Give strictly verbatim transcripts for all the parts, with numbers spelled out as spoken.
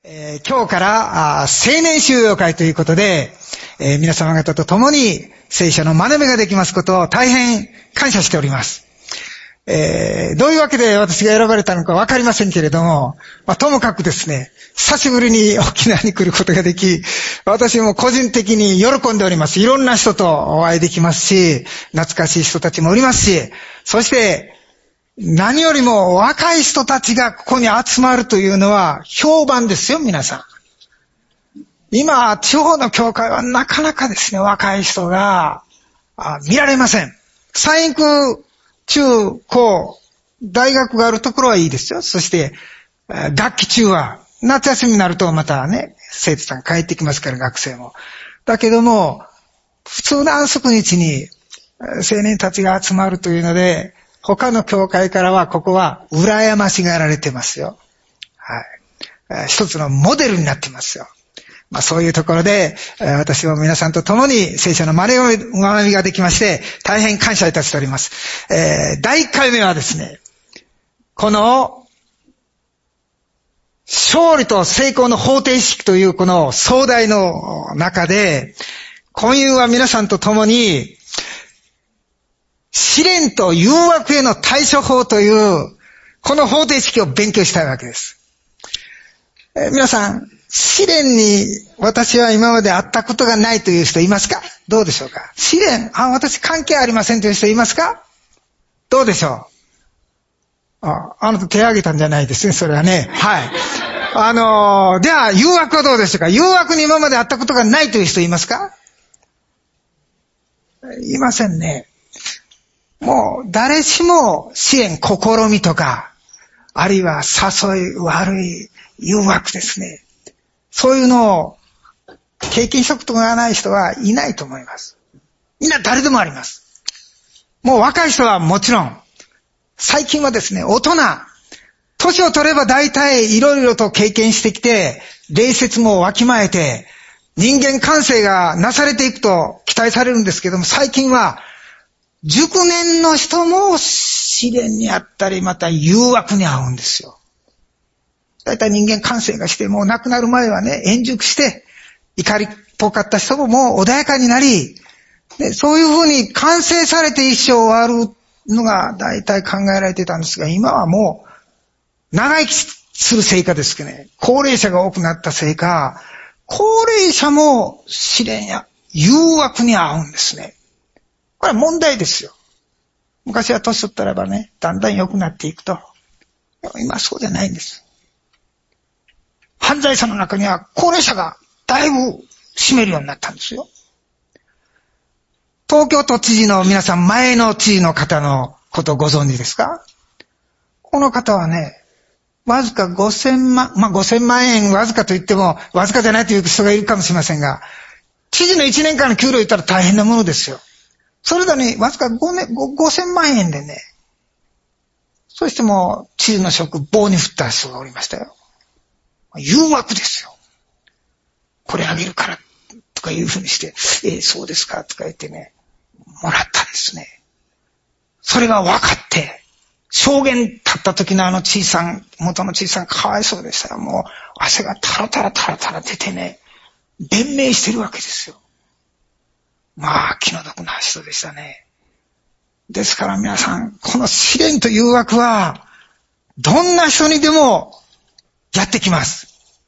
えー、今日から青年修養会ということで、えー、皆様方と共に聖書の学びができますことを大変感謝しております。えー、どういうわけで私が選ばれたのかわかりませんけれども、まあ、ともかくですね、久しぶりに沖縄に来ることができ、私も個人的に喜んでおります。いろんな人とお会いできますし、懐かしい人たちもおりますし、そして何よりも若い人たちがここに集まるというのは評判ですよ、皆さん。今、地方の教会はなかなかですね、若い人が見られません。産育、中、高、大学があるところはいいですよ。そして、学期中は、夏休みになるとまたね、生徒さん帰ってきますから、学生も。だけども、普通の安息日に青年たちが集まるというので、他の教会からはここは羨ましがられてますよ。はい。一つのモデルになってますよ。まあそういうところで、私も皆さんと共に聖書の学びができまして、大変感謝いたしております。えー、だいいっかいめはですね、この、勝利と成功の方程式というこの壮大の中で、今夕は皆さんと共に、試練と誘惑への対処法という、この方程式を勉強したいわけです。えー、皆さん、試練に私は今まで会ったことがないという人いますか？どうでしょうか？試練、あ、私関係ありませんという人いますか？どうでしょう？あ、あなた手挙げたんじゃないですね、それはね。はい。あのー、では、誘惑はどうでしょうか？誘惑に今まで会ったことがないという人いますか？いませんね。もう、誰しも試練、試みとか、あるいは誘い、悪い誘惑ですね。そういうのを経験したことがない人はいないと思います。みんな誰でもあります。もう若い人はもちろん、最近はですね、大人、年を取れば大体いろいろと経験してきて、礼節もわきまえて、人間完成がなされていくと期待されるんですけども、最近は、熟年の人も試練にあったり、また誘惑に遭うんですよ。だいたい人間感性がして、もう亡くなる前はね、円熟して、怒りっぽかった人ももう穏やかになり、でそういうふうに完成されて一生終わるのがだいたい考えられてたんですが、今はもう、長生きするせいかですけどね、高齢者が多くなったせいか、高齢者も試練や誘惑に遭うんですね。これは問題ですよ。昔は年取ったらばね、だんだん良くなっていくと。今はそうじゃないんです。犯罪者の中には高齢者がだいぶ占めるようになったんですよ。東京都知事の皆さん、前の知事の方のことをご存知ですか？この方はね、わずかごせんまん、まあ、ごせんまん円わずかと言っても、わずかじゃないという人がいるかもしれませんが、知事のいちねんかんの給料言ったら大変なものですよ。それだね、わずかごせんまん円でね、そしても知事の職棒に振った人がおりましたよ。誘惑ですよ。これあげるからとかいうふうにして、えー、そうですかとか言ってね、もらったんですね。それが分かって、証言立った時のあの小さん、元の小さんかわいそうでしたよ。もう汗がタラタラタラタラ出てね、弁明してるわけですよ。まあ気の毒な人でしたね。ですから皆さん、この試練と誘惑は、どんな人にでもやってきます。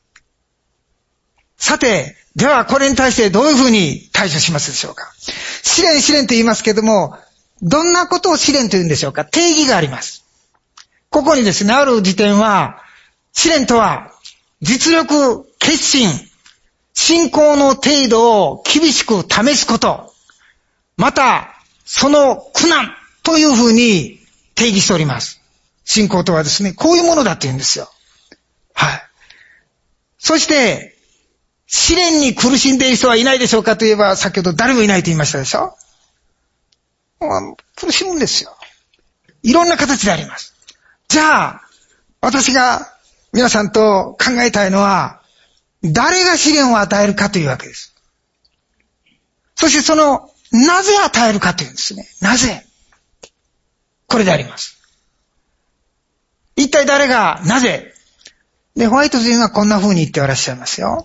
さて、ではこれに対してどういうふうに対処しますでしょうか。試練試練と言いますけども、どんなことを試練と言うんでしょうか。定義があります。ここにですね、ある時点は、試練とは、実力、決心、信仰の程度を厳しく試すこと、また、その苦難というふうに定義しております。信仰とはですね、こういうものだって言うんですよ。はい。そして、試練に苦しんでいる人はいないでしょうかといえば、先ほど誰もいないと言いましたでしょ。苦しむんですよ。いろんな形であります。じゃあ、私が皆さんと考えたいのは、誰が試練を与えるかというわけです。そしてその、なぜ与えるかというんですね。なぜ？これであります。一体誰が、なぜ？ で、ホワイト人はこんな風に言っておらっしゃいますよ。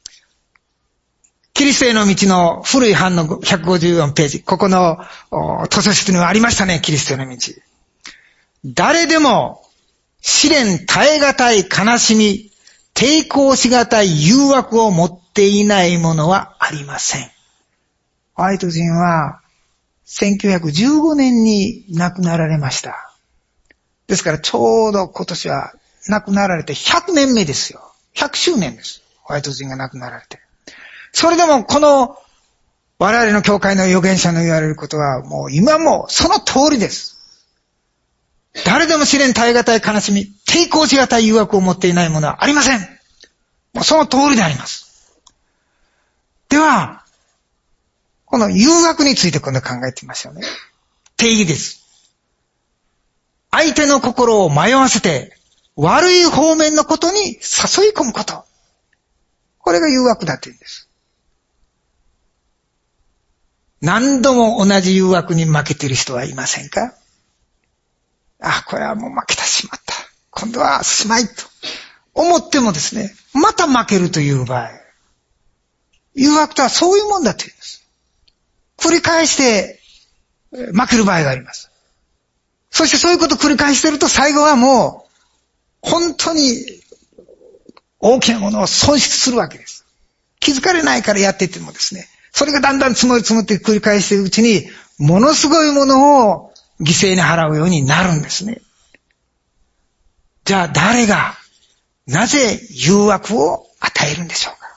キリストへの道の古い版のひゃくごじゅうよんページ。ここの図書室にはありましたね、キリストへの道。誰でも試練耐え難い悲しみ、抵抗し難い誘惑を持っていないものはありません。ホワイト人はせんきゅうひゃくじゅうごねんに亡くなられました。ですからちょうど今年は亡くなられてひゃくねんめですよ。ひゃくしゅうねんです。ホワイト人が亡くなられて。それでもこの我々の教会の預言者の言われることはもう今もその通りです。誰でも試練耐え難い悲しみ、抵抗し難い誘惑を持っていないものはありません。もうその通りであります。では、この誘惑について今度考えてみましょうね。定義です。相手の心を迷わせて悪い方面のことに誘い込むこと。これが誘惑だというんです。何度も同じ誘惑に負けている人はいませんか？あ、これはもう負けてしまった。今度はすまいと思ってもですね、また負けるという場合。誘惑とはそういうもんだというんです。繰り返して負ける場合があります。そしてそういうことを繰り返していると最後はもう本当に大きなものを損失するわけです。気づかれないからやっていってもですね、それがだんだん積もり積もって繰り返しているうちにものすごいものを犠牲に払うようになるんですね。じゃあ誰がなぜ誘惑を与えるんでしょうか。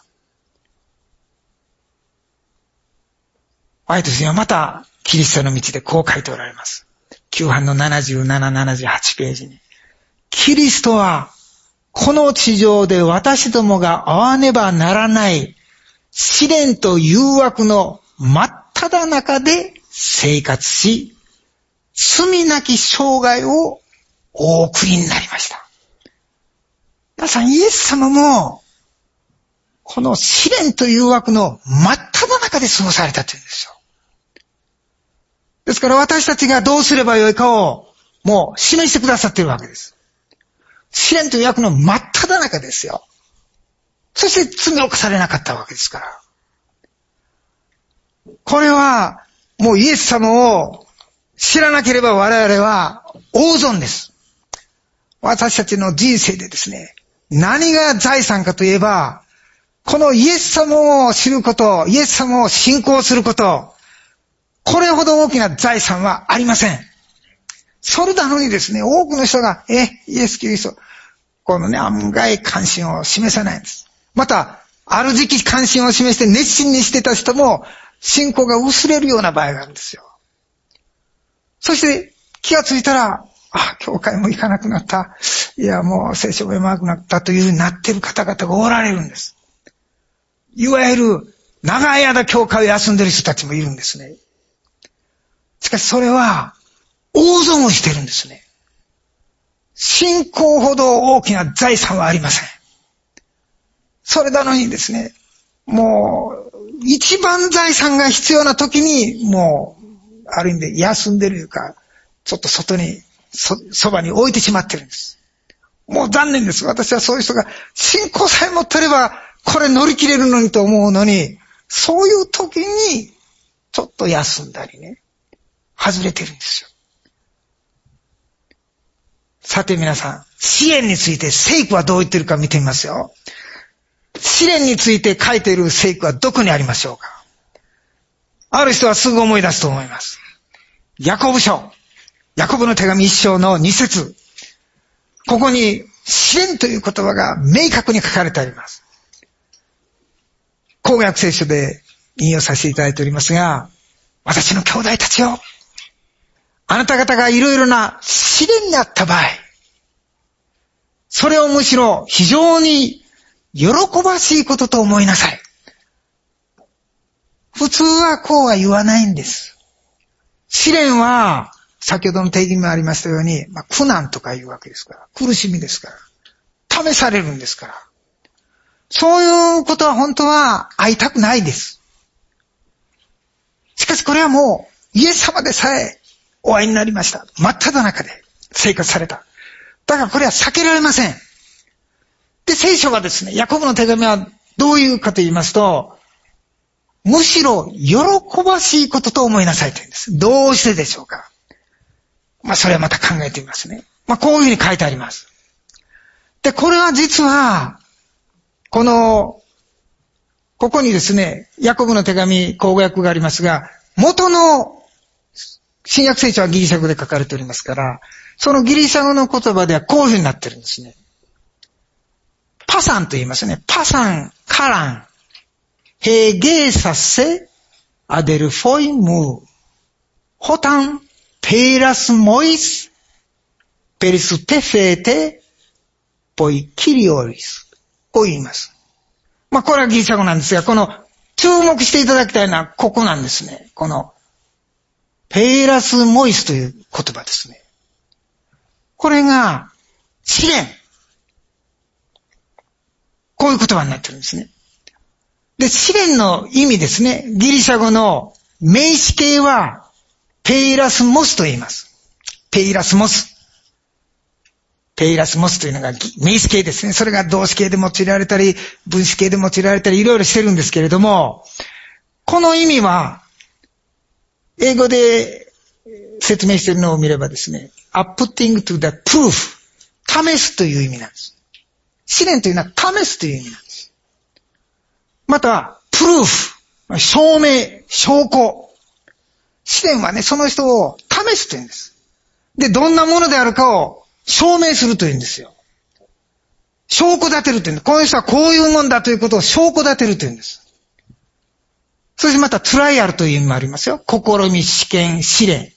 ホワイト人はまたキリストの道でこう書いておられます。きゅう版のななじゅうなな、ななじゅうはちページに。キリストはこの地上で私どもが会わねばならない試練と誘惑の真っ只中で生活し、罪なき生涯をお送りになりました。皆さん、イエス様もこの試練と誘惑の真っ只中で過ごされたというんですよ。ですから私たちがどうすればよいかをもう示してくださっているわけです。試練と誘惑の真っ只中ですよ。そして罪を犯されなかったわけですから。これはもうイエス様を知らなければ我々は大損です。私たちの人生でですね、何が財産かといえば、このイエス様を知ること、イエス様を信仰すること、これほど大きな財産はありません。それなのにですね、多くの人が、え、イエス・キリスト、このね、案外関心を示さないんです。また、ある時期関心を示して熱心にしてた人も、信仰が薄れるような場合があるんですよ。そして気がついたら、あ、教会も行かなくなった。いや、もう聖書が読まなくなったというふうになっている方々がおられるんです。いわゆる長い間教会を休んでいる人たちもいるんですね。しかしそれは大損をしてるんですね。信仰ほど大きな財産はありません。それなのにですね、もう一番財産が必要な時にもうある意味で休んでるというか、ちょっと外に そ, そばに置いてしまってるんです。もう残念です。私はそういう人が信仰さえ持ってればこれ乗り切れるのにと思うのに、そういう時にちょっと休んだりね、外れてるんですよ。さて皆さん、試練について聖句はどう言ってるか見てみますよ。試練について書いている聖句はどこにありましょうか。ある人はすぐ思い出すと思います。ヤコブ書、ヤコブの手紙一章の二節。ここに試練という言葉が明確に書かれてあります。公約聖書で引用させていただいておりますが、私の兄弟たちよ、あなた方がいろいろな試練にあった場合、それをむしろ非常に喜ばしいことと思いなさい。普通はこうは言わないんです。試練は先ほどの定義にもありましたように、まあ、苦難とかいうわけですから、苦しみですから、試されるんですから、そういうことは本当は会いたくないです。しかしこれはもうイエス様でさえお会いになりました。真っ只中で生活された。だからこれは避けられません。 で、聖書はですね、ヤコブの手紙はどういうかと言いますと、むしろ喜ばしいことと思いなさいと言うんです。どうしてでしょうか。まあ、それはまた考えてみますね。まあ、こういうふうに書いてあります。で、これは実は、この、ここにですね、ヤコブの手紙、口語訳がありますが、元の新約聖書はギリシャ語で書かれておりますから、そのギリシャ語の言葉ではこういうふうになってるんですね。パサンと言いますね。パサン、カラン、ヘゲサセ、アデルフォイム、ホタン、ペイラスモイス、ペリステフェーテ、ポイキリオリス。こう言います。まあ、これはギリシャ語なんですが、この、注目していただきたいのはここなんですね。この、ペイラスモイスという言葉ですね。これが、試練。こういう言葉になってるんですね。で、試練の意味ですね。ギリシャ語の名詞形は、ペイラスモスと言います。ペイラスモス。ペイラスモスというのが名詞形ですね。それが動詞形で用いられたり、分詞形で用いられたり、いろいろしてるんですけれども、この意味は、英語で説明しているのを見ればですね、putting to the proof、試すという意味なんです。試練というのは試すという意味なんです。また、プルーフ、証明、証拠。試練はね、その人を試すというんです。で、どんなものであるかを証明するというんですよ。証拠立てるというんです。この人はこういうもんだということを証拠立てるというんです。そしてまた、トライアルという意味もありますよ。試み、試験、試練。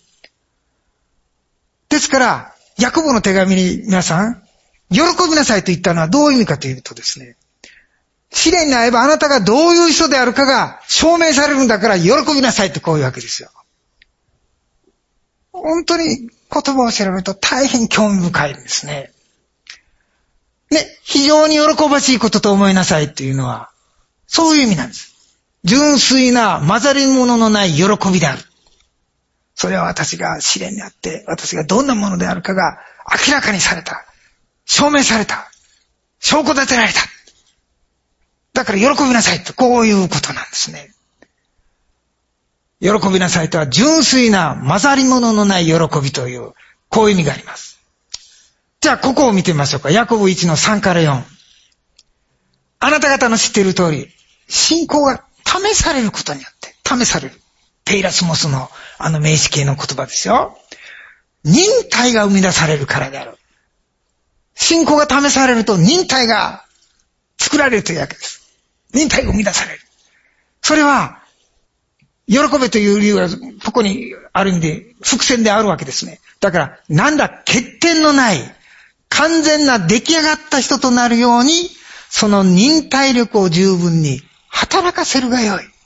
ですから、ヤコブの手紙に皆さん、喜びなさいと言ったのはどういう意味かというとですね、試練に遭えばあなたがどういう人であるかが証明されるんだから喜びなさいってこういうわけですよ。本当に言葉を調べると大変興味深いんですね。ね、非常に喜ばしいことと思いなさいっていうのは、そういう意味なんです。純粋な混ざり物のない喜びである。それは私が試練にあって、私がどんなものであるかが明らかにされた。証明された。証拠立てられた。だから喜びなさいってこういうことなんですね。喜びなさいとは純粋な混ざり物のない喜びという、こういう意味があります。じゃあここを見てみましょうか。ヤコブいちのさんからよん。あなた方の知っている通り、信仰が試されることによって、試される。ペイラスモスのあの名詞形の言葉ですよ。忍耐が生み出されるからである。信仰が試されると忍耐が作られるというわけです。忍耐が生み出される。それは、喜べという理由がここにある意味で伏線であるわけですね。だから、なんだ、欠点のない、完全な出来上がった人となるように、その忍耐力を十分に働かせるがよい。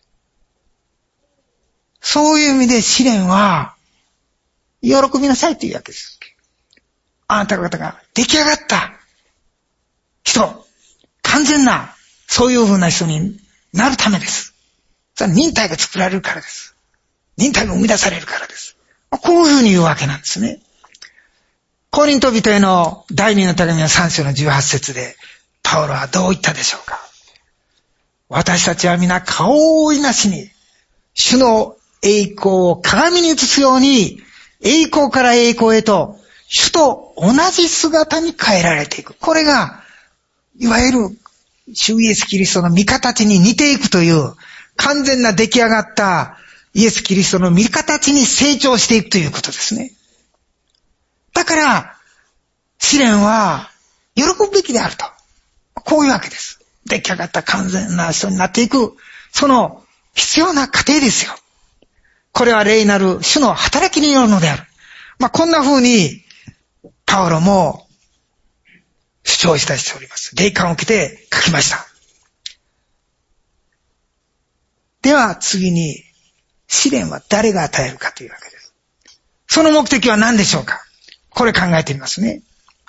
そういう意味で試練は、喜びなさいというわけです。あなた方が出来上がった人、完全な、そういう風な人になるためです。それは忍耐が作られるからです。忍耐が生み出されるからです。こういう風に言うわけなんですね。コリント人への第二の手紙はさん章のじゅうはち節で、パウロはどう言ったでしょうか。私たちは皆顔を覆いなしに、主の栄光を鏡に映すように、栄光から栄光へと、主と同じ姿に変えられていく。これが、いわゆる、主イエスキリストの御形に似ていくという、完全な出来上がったイエスキリストの御形に成長していくということですね。だから、試練は、喜ぶべきであると。こういうわけです。出来上がった完全な人になっていく、その必要な過程ですよ。これは霊なる主の働きによるのである。まあ、こんな風に、パウロも主張したりしております。霊感を受けて書きました。では次に、試練は誰が与えるかというわけです。その目的は何でしょうか。これ考えてみますね。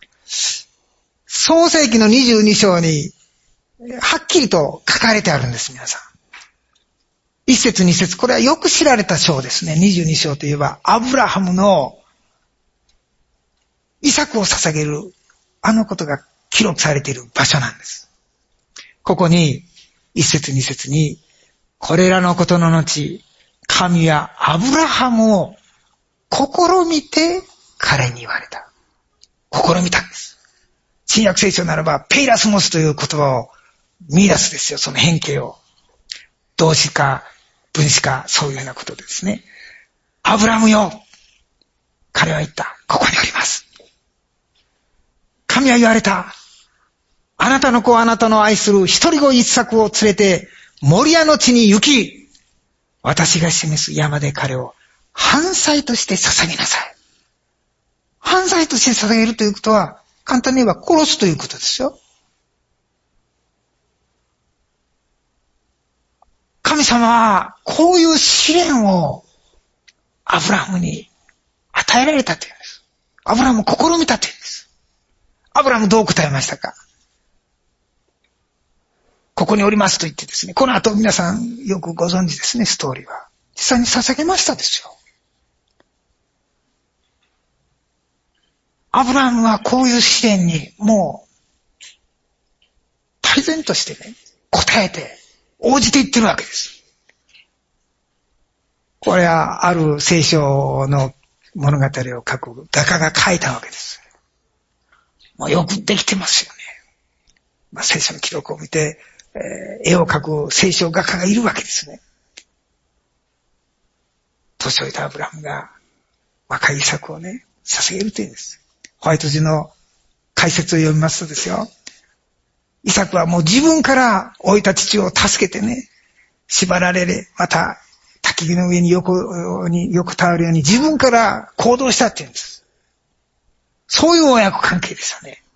創世記のにじゅうに章に、はっきりと書かれてあるんです、皆さん。一節二節、これはよく知られた章ですね。にじゅうに章といえば、アブラハムのイサクを捧げる、あのことが記録されている場所なんです。ここに一節二節に、これらのことの後、神はアブラハムを試みて彼に言われた。試みたんです。新約聖書ならば、ペイラスモスという言葉を見出すですよ、その変形を。動詞か分詞か、そういうようなことですね。アブラムよ、彼は言った。ここにおります。神は言われた。あなたの子はあなたの愛する一人子一作を連れて、モリアの地に行き、私が示す山で彼を燔祭として捧げなさい。燔祭として捧げるということは、簡単に言えば殺すということですよ。神様は、こういう試練をアブラハムに与えられたというんです。アブラハムを試みたというんです。アブラハムどう答えましたか？ここにおりますと言ってですね、この後皆さんよくご存知ですね、ストーリーは。実際に捧げましたですよ。アブラハムはこういう試練にもう、大然としてね、答えて、応じていってるわけです。これはある聖書の物語を書く画家が書いたわけです。もうよくできてますよね。まあ、聖書の記録を見て、えー、絵を描く聖書画家がいるわけですね。年老いたアブラハムが若いイサクをね、捧げるというんです。ホワイト字の解説を読みますとですよ。イサクはもう自分から老いた父を助けてね、縛られれ、また焚き火の上に横に横たわるように自分から行動したっていうんです。そういう親子関係でしたね。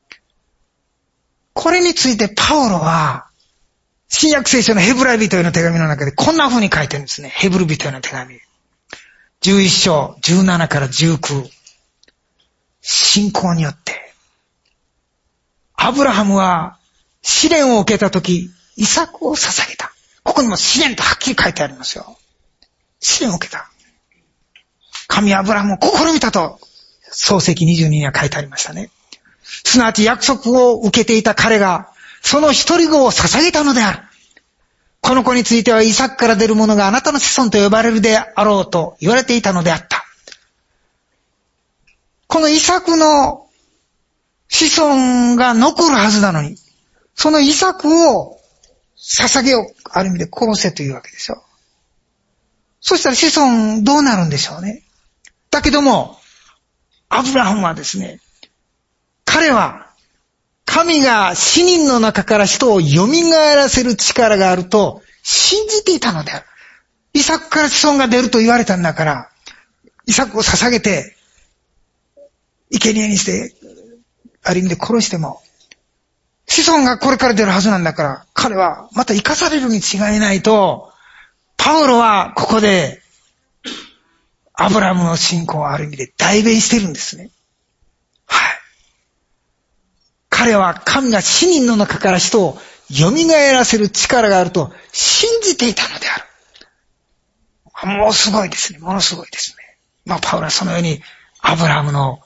これについてパウロは、新約聖書のヘブライ人への手紙の中でこんな風に書いてるんですね。ヘブル人への手紙。じゅういっ章、じゅうななからじゅうきゅう。信仰によって、アブラハムは試練を受けたとき、イサクを捧げた。ここにも試練とはっきり書いてありますよ。試練を受けた。神はアブラハムを試みたと、創世記にじゅうにには書いてありましたね。すなわち約束を受けていた彼が、その一人子を捧げたのである。この子についてはイサクから出る者があなたの子孫と呼ばれるであろうと言われていたのであった。このイサクの子孫が残るはずなのに、そのイサクを捧げをある意味で殺せというわけでしょ。そしたら子孫どうなるんでしょうね。だけども、アブラハムはですね、彼は神が死人の中から人を蘇らせる力があると信じていたのである。イサクから子孫が出ると言われたんだから、イサクを捧げて、生贄にして、ある意味で殺しても、子孫がこれから出るはずなんだから、彼はまた生かされるに違いないと、パウロはここで、アブラムの信仰をある意味で代弁してるんですね。はい。彼は神が死人の中から人を蘇らせる力があると信じていたのである。もうすごいですね。ものすごいですね。まあ、パウロはそのように、アブラムの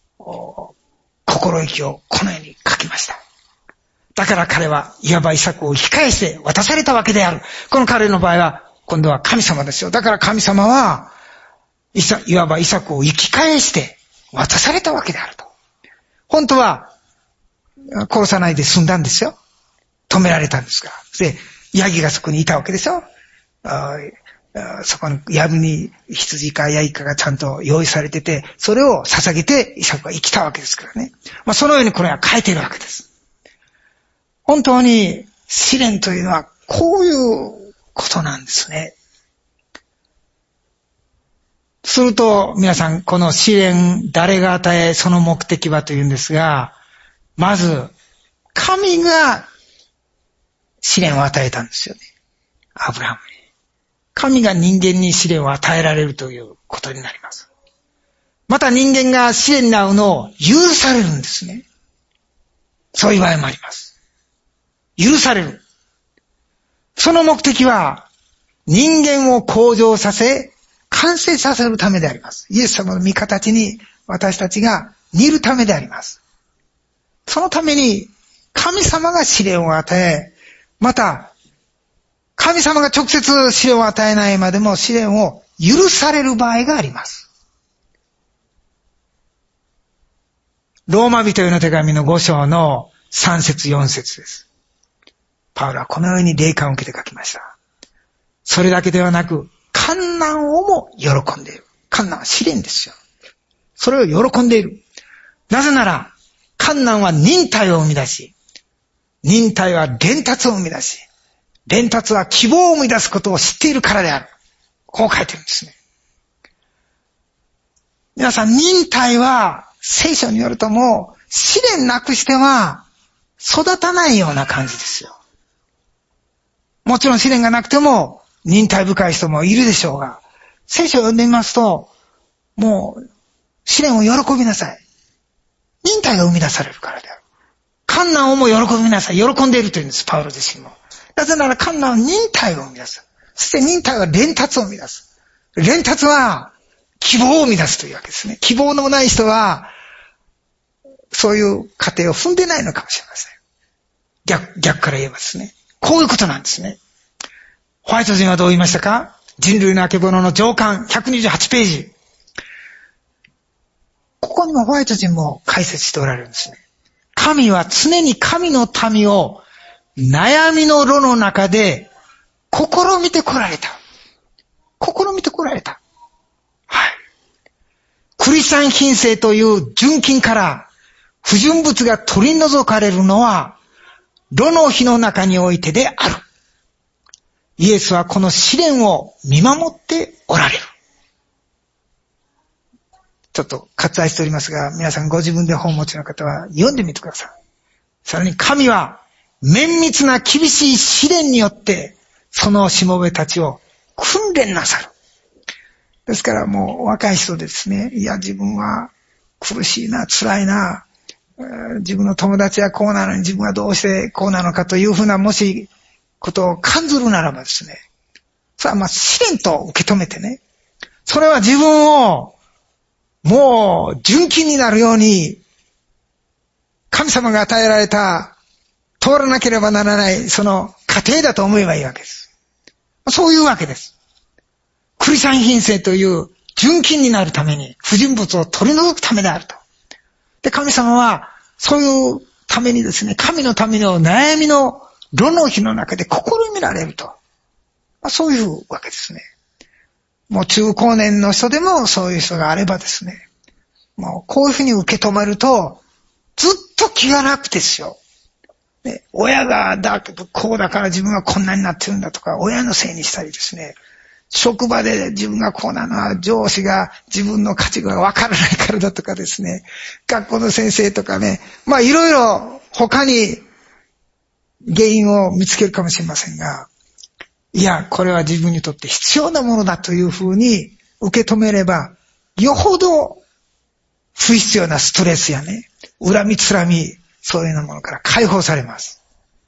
心意気をこのように書きました。だから彼はいわばイサクを引き返して渡されたわけである。この彼の場合は今度は神様ですよ。だから神様は、いさ、いわばイサクを生き返して渡されたわけであると。本当は殺さないで済んだんですよ。止められたんですが。で、ヤギがそこにいたわけでしょ。ああそこの藪に羊かヤギかがちゃんと用意されてて、それを捧げてイサクが生きたわけですからね。まあそのようにこれは書いているわけです。本当に試練というのはこういうことなんですね。すると皆さんこの試練誰が与えその目的はというんですが、まず神が試練を与えたんですよね。アブラハムに。神が人間に試練を与えられるということになります。また人間が試練に遭うのを許されるんですね。そういう場合もあります。許される。その目的は人間を向上させ、完成させるためであります。イエス様の御形に私たちが似るためであります。 そのために神様が試練を与え、また神様が直接試練を与えないまでも試練を許される場合があります。ローマ人への手紙のご章のさん節よん節です。パウロはこのように霊感を受けて書きました。それだけではなく、患難をも喜んでいる。患難は試練ですよ。それを喜んでいる。なぜなら、患難は忍耐を生み出し、忍耐は伝達を生み出し、伝達は希望を生み出すことを知っているからである。こう書いてるんですね。皆さん、忍耐は聖書によるともう試練なくしては育たないような感じですよ。もちろん試練がなくても忍耐深い人もいるでしょうが、聖書を読んでみますと、もう試練を喜びなさい。忍耐が生み出されるからである。患難をも喜びなさい。喜んでいるというんです、パウロ自身も。なぜなら患難は忍耐を生み出す。そして忍耐は連達を生み出す。連達は希望を生み出すというわけですね。希望のない人は、そういう過程を踏んでないのかもしれません。逆、逆から言えばですね。こういうことなんですね。ホワイト人はどう言いましたか？人類のあけぼのの上巻ひゃくにじゅうはちページ。ここにもホワイト人も解説しておられるんですね。神は常に神の民を悩みの炉の中で試みてこられた。試みてこられた。はい。クリスチャン品性という純金から不純物が取り除かれるのは炉の火の中においてである。イエスはこの試練を見守っておられる。ちょっと割愛しておりますが、皆さんご自分で本をお持ちの方は読んでみてください。さらに神は綿密な厳しい試練によってそのしもべたちを訓練なさる。ですからもう若い人ですね、いや自分は苦しいな、辛いな、自分の友達はこうなのに自分はどうしてこうなのかというふうなもしことを感ずるならばですね、それはまあ試練と受け止めてね、それは自分をもう純金になるように神様が与えられた通らなければならないその過程だと思えばいいわけです。そういうわけです。クリスチャン品性という純金になるために不純物を取り除くためであると。で、神様はそういうためにですね、神のための悩みの炉の火の中で試みられると。まあ、そういうわけですね。もう中高年の人でもそういう人があればですね、もうこういうふうに受け止めるとずっと気が楽ですよ。ね、親がだこうだから自分はこんなになってるんだとか、親のせいにしたりですね、職場で自分がこうなのは上司が自分の価値がわからないからだとかですね、学校の先生とかね、まあいろいろ他に原因を見つけるかもしれませんが、いや、これは自分にとって必要なものだというふうに受け止めれば、よほど不必要なストレスやね、恨みつらみ、そういうようなものから解放されます。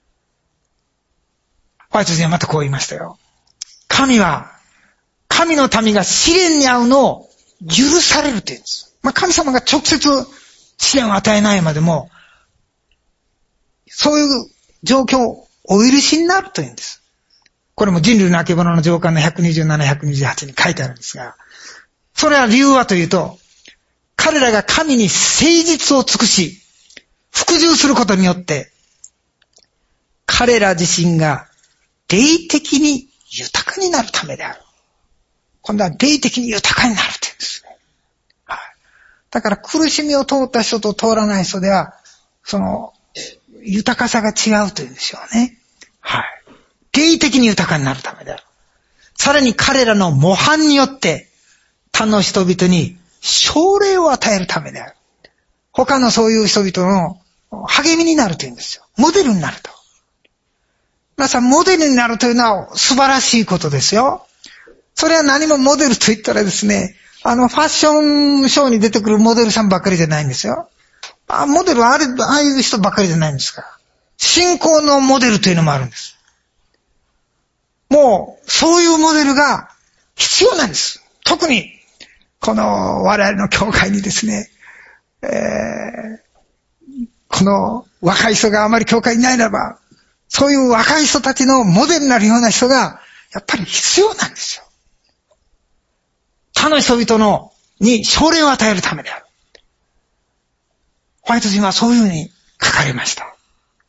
ホワイト人はまたこう言いましたよ。神は、神の民が試練に遭うのを許されるというんです。まあ、神様が直接試練を与えないまでも、そういう状況をお許しになるというんです。これも人類のあけぼのの上巻のひゃくにじゅうなな、ひゃくにじゅうはちに書いてあるんですが、それは理由はというと、彼らが神に誠実を尽くし、服従することによって、彼ら自身が霊的に豊かになるためである。今度は霊的に豊かになるって言うんですね。はい。だから苦しみを通った人と通らない人では、その、豊かさが違うというんでしょうね。はい。霊的に豊かになるためである。さらに彼らの模範によって、他の人々に奨励を与えるためである。他のそういう人々の励みになるというんですよ。モデルになると。皆さん、モデルになるというのは素晴らしいことですよ。それは何もモデルと言ったらですね、あの、ファッションショーに出てくるモデルさんばっかりじゃないんですよ。あ、モデルはあれ、ああいう人ばっかりじゃないんですから。信仰のモデルというのもあるんです。もう、そういうモデルが必要なんです。特に、この我々の教会にですね、えー、 この若い人があまり教会にいないならば、そういう若い人たちのモデルになるような人が、やっぱり必要なんですよ。他の人々の、に奨励を与えるためである。ホワイト人はそういうふうに書かれました。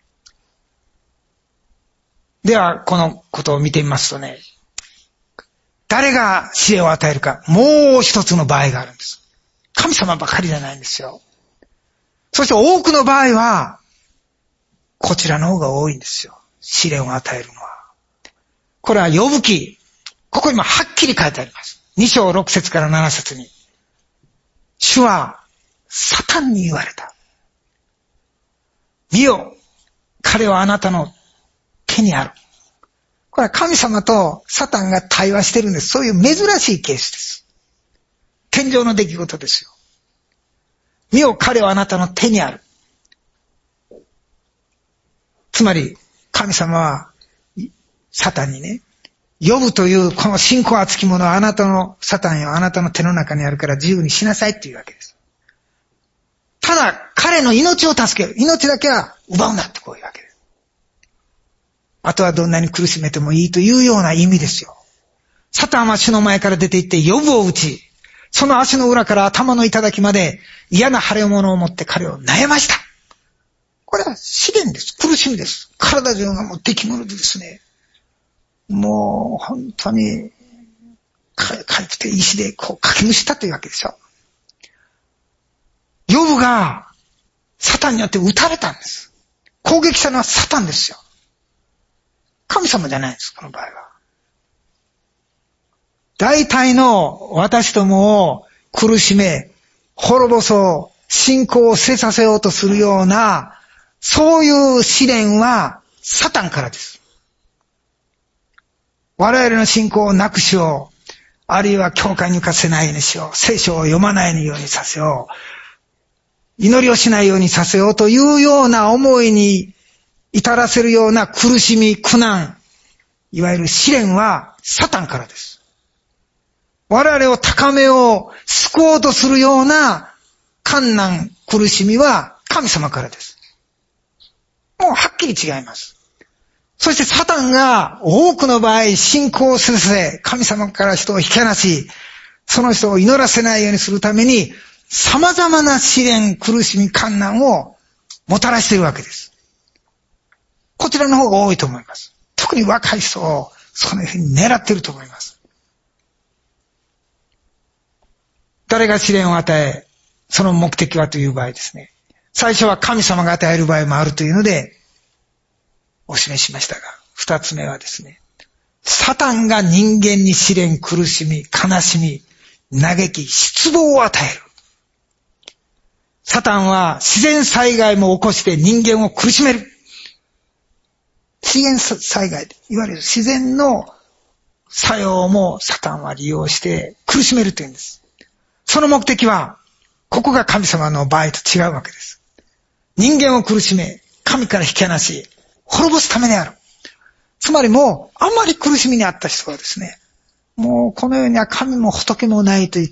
では、このことを見てみますとね、誰が支援を与えるか、もう一つの場合があるんです。神様ばかりじゃないんですよ。そして多くの場合は、こちらの方が多いんですよ。試練を与えるのは。これはヨブ記。ここにもはっきり書いてあります。に章ろく節からなな節に。主はサタンに言われた。見よ、彼はあなたの手にある。これは神様とサタンが対話してるんです。そういう珍しいケースです。天上の出来事ですよ。見よ、彼はあなたの手にある。つまり、神様は、サタンにね、ヨブというこの信仰厚き者はあなたの、サタンよ、あなたの手の中にあるから自由にしなさいっていうわけです。ただ、彼の命を助ける。命だけは奪うなってこういうわけです。あとはどんなに苦しめてもいいというような意味ですよ。サタンは主の前から出て行ってヨブを撃ち、その足の裏から頭の頂まで嫌な腫れ物を持って彼を悩ました。これは試練です。苦しみです。体中がもう出来物でですね、もう本当にかゆくて石でこうかきむしたというわけでしょ。ヨブがサタンによって撃たれたんです。攻撃したのはサタンですよ。神様じゃないんです、この場合は。大体の私どもを苦しめ、滅ぼそう、信仰を捨てさせようとするような、そういう試練はサタンからです。我々の信仰をなくしよう、あるいは教会に行かせないようにしよう、聖書を読まないようにさせよう、祈りをしないようにさせようというような思いに至らせるような苦しみ、苦難、いわゆる試練はサタンからです。我々を高めよう、救おうとするような困難、苦しみは神様からです。もうはっきり違います。そしてサタンが多くの場合信仰を捨てさせ、神様から人を引き離し、その人を祈らせないようにするために様々な試練、苦しみ、困難をもたらしているわけです。こちらの方が多いと思います。特に若い人をそのように狙っていると思います。誰が試練を与え、その目的はという場合ですね。最初は神様が与える場合もあるというので、お示ししましたが、二つ目はですね、サタンが人間に試練、苦しみ、悲しみ、嘆き、失望を与える。サタンは自然災害も起こして人間を苦しめる。自然災害、いわゆる自然の作用もサタンは利用して苦しめるというんです。その目的は、ここが神様の場合と違うわけです。人間を苦しめ、神から引き離し、滅ぼすためである。つまりもう、あんまり苦しみにあった人はですね、もうこの世には神も仏もないと言って、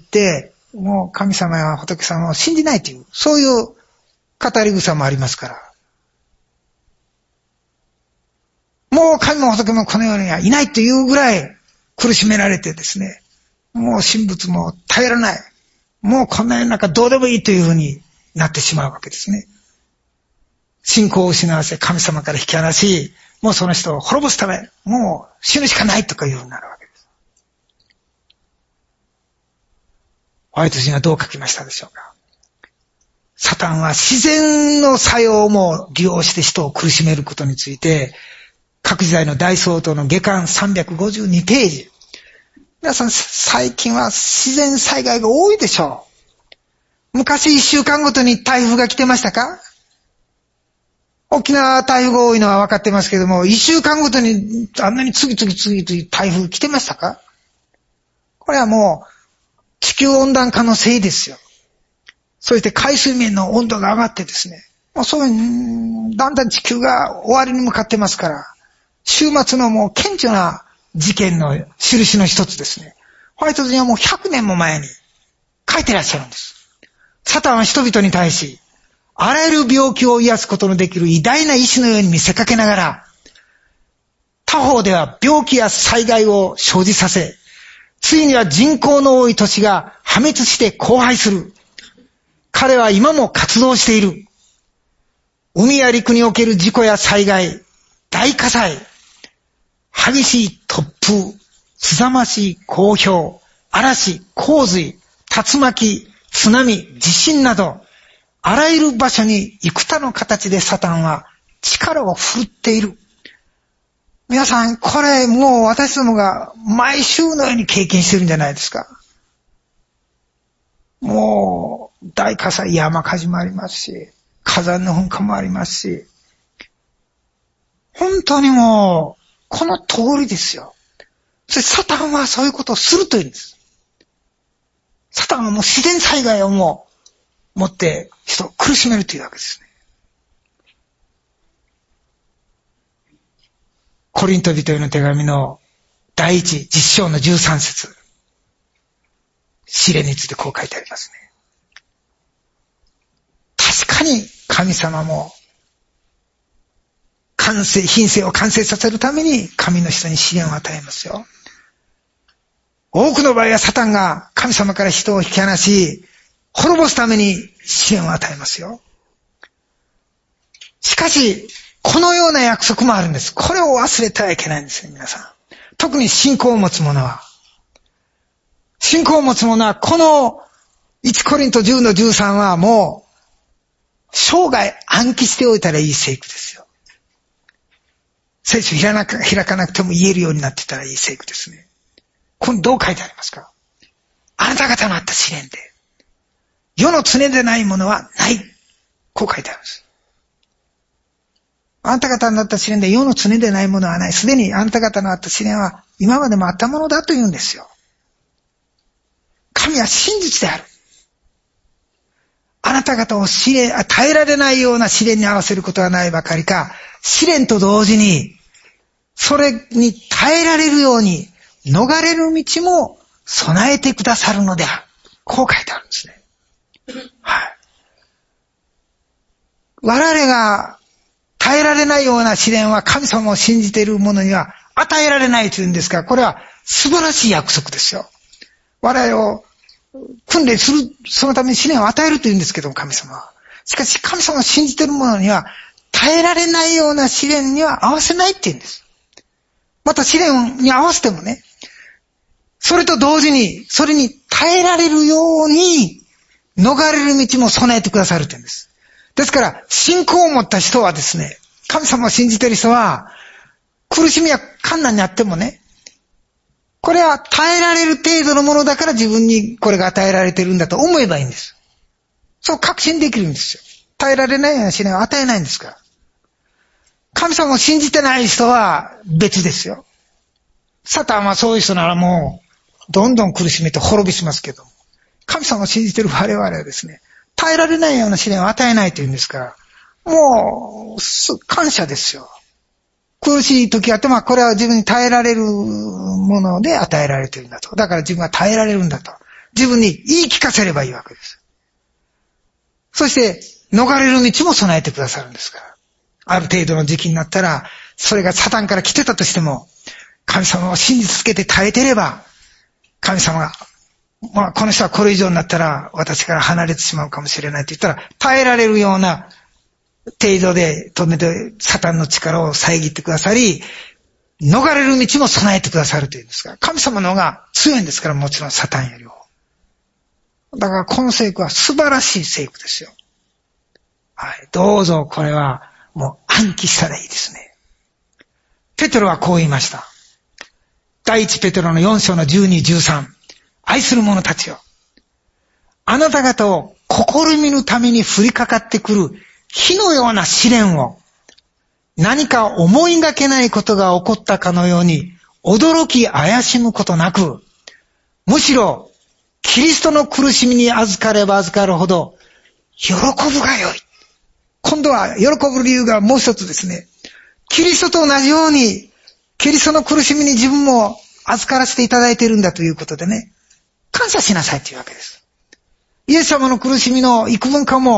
もう神様や仏様を信じないという、そういう語り草もありますから。もう神も仏もこの世にはいないというぐらい苦しめられてですね、もう神仏も頼らない。もうこんな世の中どうでもいいというふうになってしまうわけですね。信仰を失わせ神様から引き離し、もうその人を滅ぼすため、もう死ぬしかないとかいうふうになるわけです。ホワイト人はどう書きましたでしょうか。サタンは自然の作用も利用して人を苦しめることについて、各時代の大総統の下巻さんびゃくごじゅうにページ。皆さん最近は自然災害が多いでしょう。昔一週間ごとに台風が来てましたか？沖縄台風が多いのは分かってますけども、一週間ごとにあんなに次々次々台風来てましたか？これはもう地球温暖化のせいですよ。そして海水面の温度が上がってですね、もうそういうだんだん地球が終わりに向かってますから、週末のもう顕著な事件の印の一つですね。ホワイト人はもうひゃくねんも前に書いてらっしゃるんです。サタンは人々に対し、 あらゆる病気を癒すことのできる偉大な医師のように見せかけながら、他方では病気や災害を生じさせ、ついには人口の多い都市が破滅して荒廃する。彼は今も活動している。海や陸における事故や災害、大火災、激しい突風、すさまじい降氷、嵐、洪水、竜巻、津波、地震など、あらゆる場所に幾多の形でサタンは力を振るっている。皆さん、これもう私どもが毎週のように経験してるんじゃないですか。もう大火災、山火事もありますし、火山の噴火もありますし、本当にもうこの通りですよ。そしてサタンはそういうことをするというんです。サタンはもう自然災害をもう持って人を苦しめるというわけですね。コリント人への手紙の第一実章のじゅうさん節。試練についてこう書いてありますね。確かに神様も完成、品性を完成させるために神の人に試練を与えますよ。多くの場合はサタンが神様から人を引き離し、滅ぼすために試練を与えますよ。しかし、このような約束もあるんです。これを忘れてはいけないんですよ、皆さん。特に信仰を持つ者は。信仰を持つ者は、このいちコリントじゅうのじゅうさんはもう、生涯暗記しておいたらいい聖句ですよ。聖書開かなく、開かなくても言えるようになってたらいい聖句ですね。これどう書いてありますか？あなた方のあった試練で、世の常でないものはない。こう書いてあるんです。あなた方のあった試練で世の常でないものはない。すでにあなた方のあった試練は今までもあったものだと言うんですよ。神は真実である。あなた方を試練、耐えられないような試練に合わせることはないばかりか、試練と同時に、それに耐えられるように、逃れる道も備えてくださるのである。こう書いてあるんですね。はい。我々が耐えられないような試練は神様を信じている者には与えられないというんですが、これは素晴らしい約束ですよ。我々を訓練する、そのために試練を与えるというんですけども、神様は。しかし神様を信じている者には耐えられないような試練には合わせないって言うんです。また試練に合わせてもね、それと同時に、それに耐えられるように逃れる道も備えてくださるというんです。ですから、信仰を持った人はですね、神様を信じている人は、苦しみや困難にあってもね、これは耐えられる程度のものだから自分にこれが与えられているんだと思えばいいんです。そう確信できるんですよ。耐えられないような試練を与えないんですから。神様を信じてない人は別ですよ。サタンはそういう人ならもう、どんどん苦しめて滅びしますけど、神様を信じている我々はですね、耐えられないような試練を与えないというんですから、もう、感謝ですよ。苦しい時あっても、これは自分に耐えられるもので与えられているんだと。だから自分は耐えられるんだと。自分に言い聞かせればいいわけです。そして、逃れる道も備えてくださるんですから。ある程度の時期になったら、それがサタンから来てたとしても、神様を信じ続けて耐えてれば、神様が、まあ、この人はこれ以上になったら私から離れてしまうかもしれないと言ったら、耐えられるような程度で止めてサタンの力を遮ってくださり、逃れる道も備えてくださるというんですが、神様の方が強いんですから、もちろんサタンよりも。だからこの聖句は素晴らしい聖句ですよ。はい。どうぞこれはもう暗記したらいいですね。ペテロはこう言いました。第一ペテロのよん章のじゅうに、じゅうさん。愛する者たちよ。あなた方を試みるために降りかかってくる火のような試練を、何か思いがけないことが起こったかのように驚き怪しむことなく、むしろキリストの苦しみに預かれば預かるほど喜ぶがよい。今度は喜ぶ理由がもう一つですね。キリストと同じようにキリストの苦しみに自分も預からせていただいているんだということでね、感謝しなさいというわけです。イエス様の苦しみの幾分かも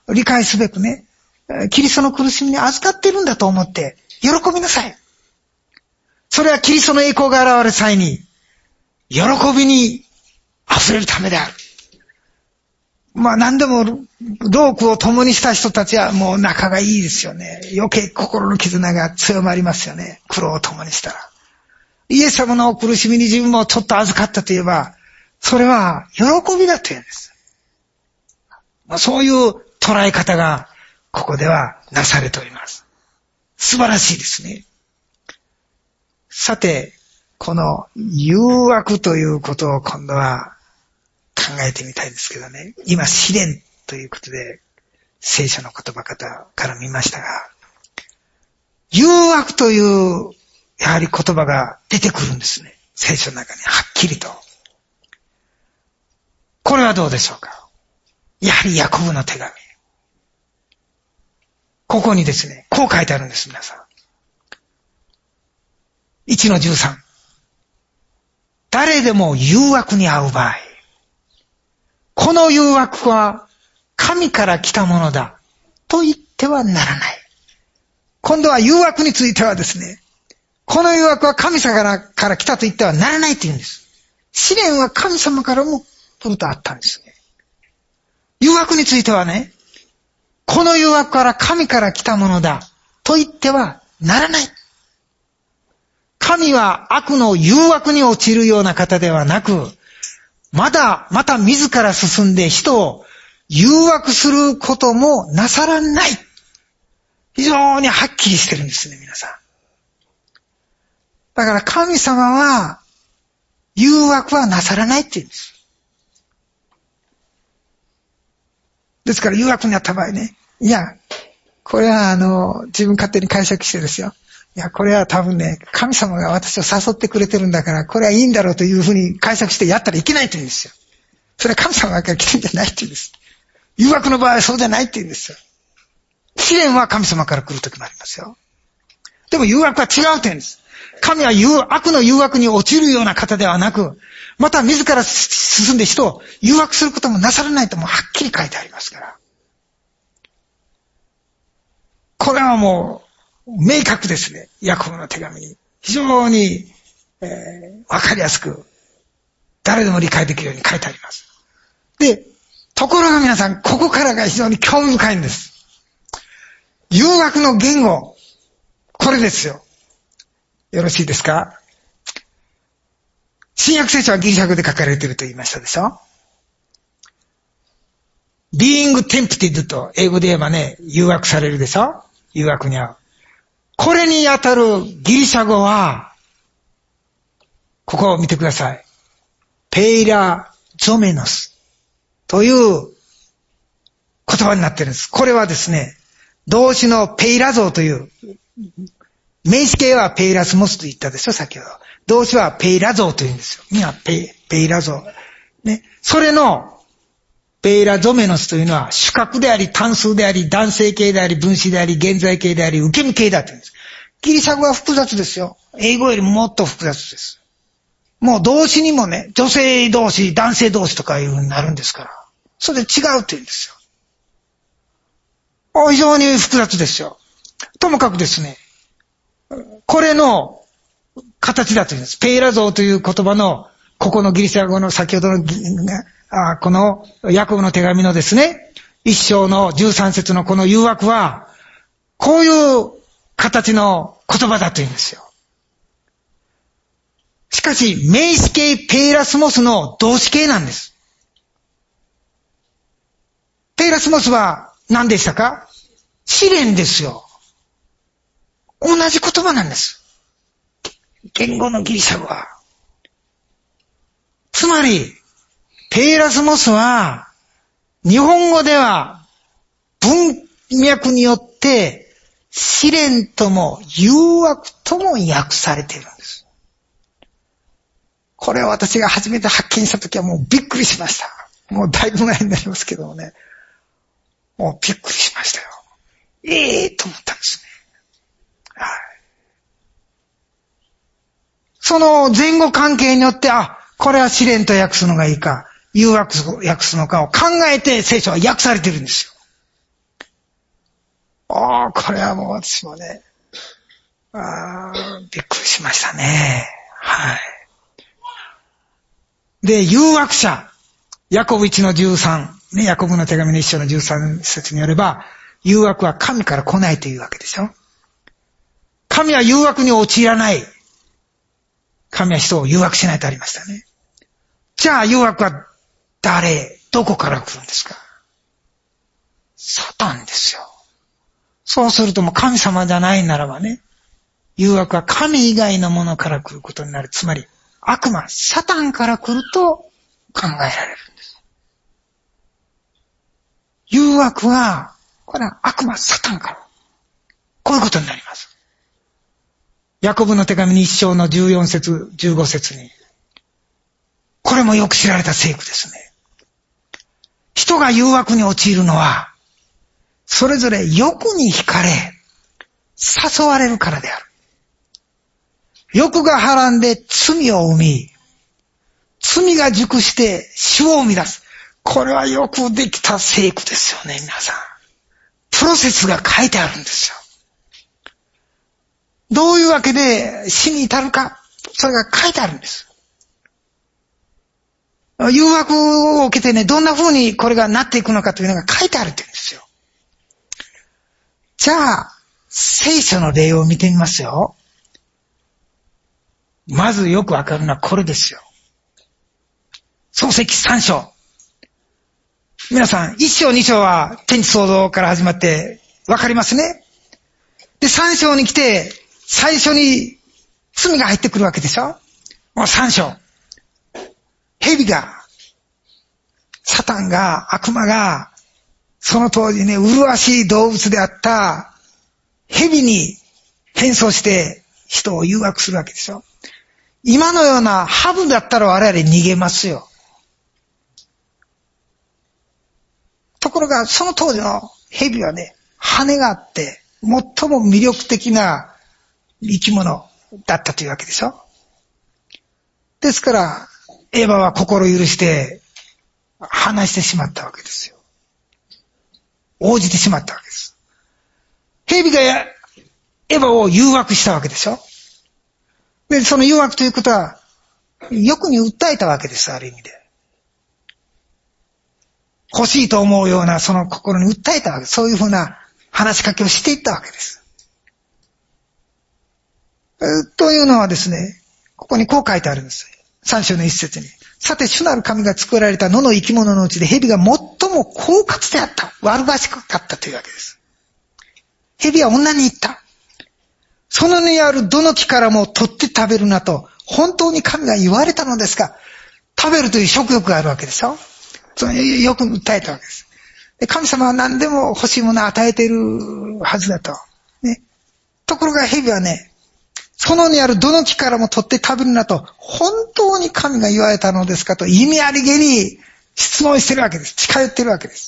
理解すべくね、キリストの苦しみに預かっているんだと思って喜びなさい。それはキリストの栄光が現れる際に喜びに溢れるためである。まあ何でも労苦を共にした人たちはもう仲がいいですよね。余計心の絆が強まりますよね。苦労を共にしたら。イエス様の苦しみに自分もちょっと預かったといえば、それは喜びだというんです。まあ、そういう捉え方がここではなされております。素晴らしいですね。さて、この誘惑ということを今度は考えてみたいですけどね。今試練ということで聖書の言葉方から見ましたが、誘惑というやはり言葉が出てくるんですね。聖書の中にはっきりと。これはどうでしょうか。やはりヤコブの手紙。ここにですね、こう書いてあるんです、皆さん。いちのじゅうさん。誰でも誘惑に遭う場合、この誘惑は神から来たものだと言ってはならない。今度は誘惑についてはですね、この誘惑は神様から、から来たと言ってはならないと言うんです。試練は神様からも来るとあったんですね。誘惑についてはね、この誘惑から神から来たものだと言ってはならない。神は悪の誘惑に陥るような方ではなく、まだ、また自ら進んで人を誘惑することもなさらない。非常にはっきりしてるんですね、皆さん。だから神様は誘惑はなさらないって言うんです。ですから誘惑にあった場合ね、いや、これはあの、自分勝手に解釈してですよ。いや、これは多分ね、神様が私を誘ってくれてるんだから、これはいいんだろうというふうに解釈してやったらいけないって言うんですよ。それは神様から来てんじゃないって言うんです。誘惑の場合はそうじゃないって言うんですよ。試練は神様から来るときもありますよ。でも誘惑は違うって言うんです。神は誘悪の誘惑に陥るような方ではなく、また自ら進んで人を誘惑することもなさらないともはっきり書いてありますから。これはもう明確ですね。ヤコブの手紙に非常に、えー、わかりやすく誰でも理解できるように書いてあります。で、ところが皆さん、ここからが非常に興味深いんです。誘惑の言語、これですよ。よろしいですか？新約聖書はギリシャ語で書かれていると言いましたでしょ？ being tempted と英語で言えばね、誘惑されるでしょ？誘惑に遭う。これにあたるギリシャ語は、ここを見てください。ペイラゾメノスという言葉になっているんです。これはですね、動詞のペイラゾーという、名詞形はペイラスモスと言ったでしょ、先ほど。動詞はペイラゾーと言うんですよ。みんなペイ、ペイラゾー。ね。それの、ペイラゾメノスというのは主格であり単数であり男性形であり分詞であり現在形であり受け身形だと言うんです。ギリシャ語は複雑ですよ。英語よりもっと複雑です。もう動詞にもね、女性動詞、男性動詞とかいう風になるんですから。それで違うって言うんですよ。非常に複雑ですよ。ともかくですね、これの形だと言うんです。ペイラゾーという言葉の、ここのギリシャ語の先ほどの、あこのヤコブの手紙のですね、一章のじゅうさん節のこの誘惑は、こういう形の言葉だと言うんですよ。しかし、名詞形ペイラスモスの動詞形なんです。ペイラスモスは何でしたか？試練ですよ。同じ言葉なんです。言語のギリシャ語は。つまり、ペイラスモスは、日本語では文脈によって試練とも誘惑とも訳されているんです。これを私が初めて発見したときはもうびっくりしました。もうだいぶ前になりますけどもね。もうびっくりしましたよ。ええー、と思ったんですね。はい。その前後関係によって、あ、これは試練と訳すのがいいか、誘惑と訳すのかを考えて聖書は訳されてるんですよ。 ああ、これはもう私もね、ああ、びっくりしましたね。はい。で、誘惑者。ヤコブいちのじゅうさん。ね、ヤコブの手紙のいっ章のじゅうさん節によれば、誘惑は神から来ないというわけでしょ。神は誘惑に陥らない。神は人を誘惑しないとありましたね。じゃあ誘惑は誰、どこから来るんですか？サタンですよ。そうするともう神様じゃないならばね、誘惑は神以外のものから来ることになる。つまり、悪魔、サタンから来ると考えられるんです。誘惑は、これは悪魔、サタンから。こういうことになります。ヤコブの手紙にいっ章のじゅうよん節、じゅうご節に。これもよく知られた聖句ですね。人が誘惑に陥るのは、それぞれ欲に惹かれ、誘われるからである。欲がはらんで罪を生み、罪が熟して死を生み出す。これはよくできた聖句ですよね、皆さん。プロセスが書いてあるんですよ。どういうわけで死に至るか、それが書いてあるんです。誘惑を受けてね、どんな風にこれがなっていくのかというのが書いてあるって言うんですよ。じゃあ、聖書の例を見てみますよ。まずよくわかるのはこれですよ。創世記さん章。皆さん、いっ章に章は天地創造から始まってわかりますね。で、さん章に来て、最初に罪が入ってくるわけでしょ。もうさん章。蛇が、サタンが、悪魔が、その当時ね、麗しい動物であった蛇に変装して人を誘惑するわけでしょ。今のようなハブだったら我々逃げますよ。ところが、その当時の蛇はね、羽があって、最も魅力的な生き物だったというわけでしょ。ですから、エヴァは心許して離してしまったわけですよ。応じてしまったわけです。蛇がエヴァを誘惑したわけでしょ。で、その誘惑ということは、欲に訴えたわけです、ある意味で。欲しいと思うようなその心に訴えたわけです。そういうふうな話しかけをしていったわけです。というのはですね、ここにこう書いてあるんです。さん章の一節に。さて、主なる神が作られた野の生き物のうちで蛇が最も狡猾であった。悪賢かったというわけです。蛇は女に言った。その根にあるどの木からも取って食べるなと、本当に神が言われたのですが、食べるという食欲があるわけでしょ。そのよく訴えたわけです。で、神様は何でも欲しいものを与えているはずだと。ね。ところが蛇はね、その根にあるどの木からも取って食べるなと、本当に神が言われたのですかと意味ありげに質問してるわけです。近寄ってるわけです。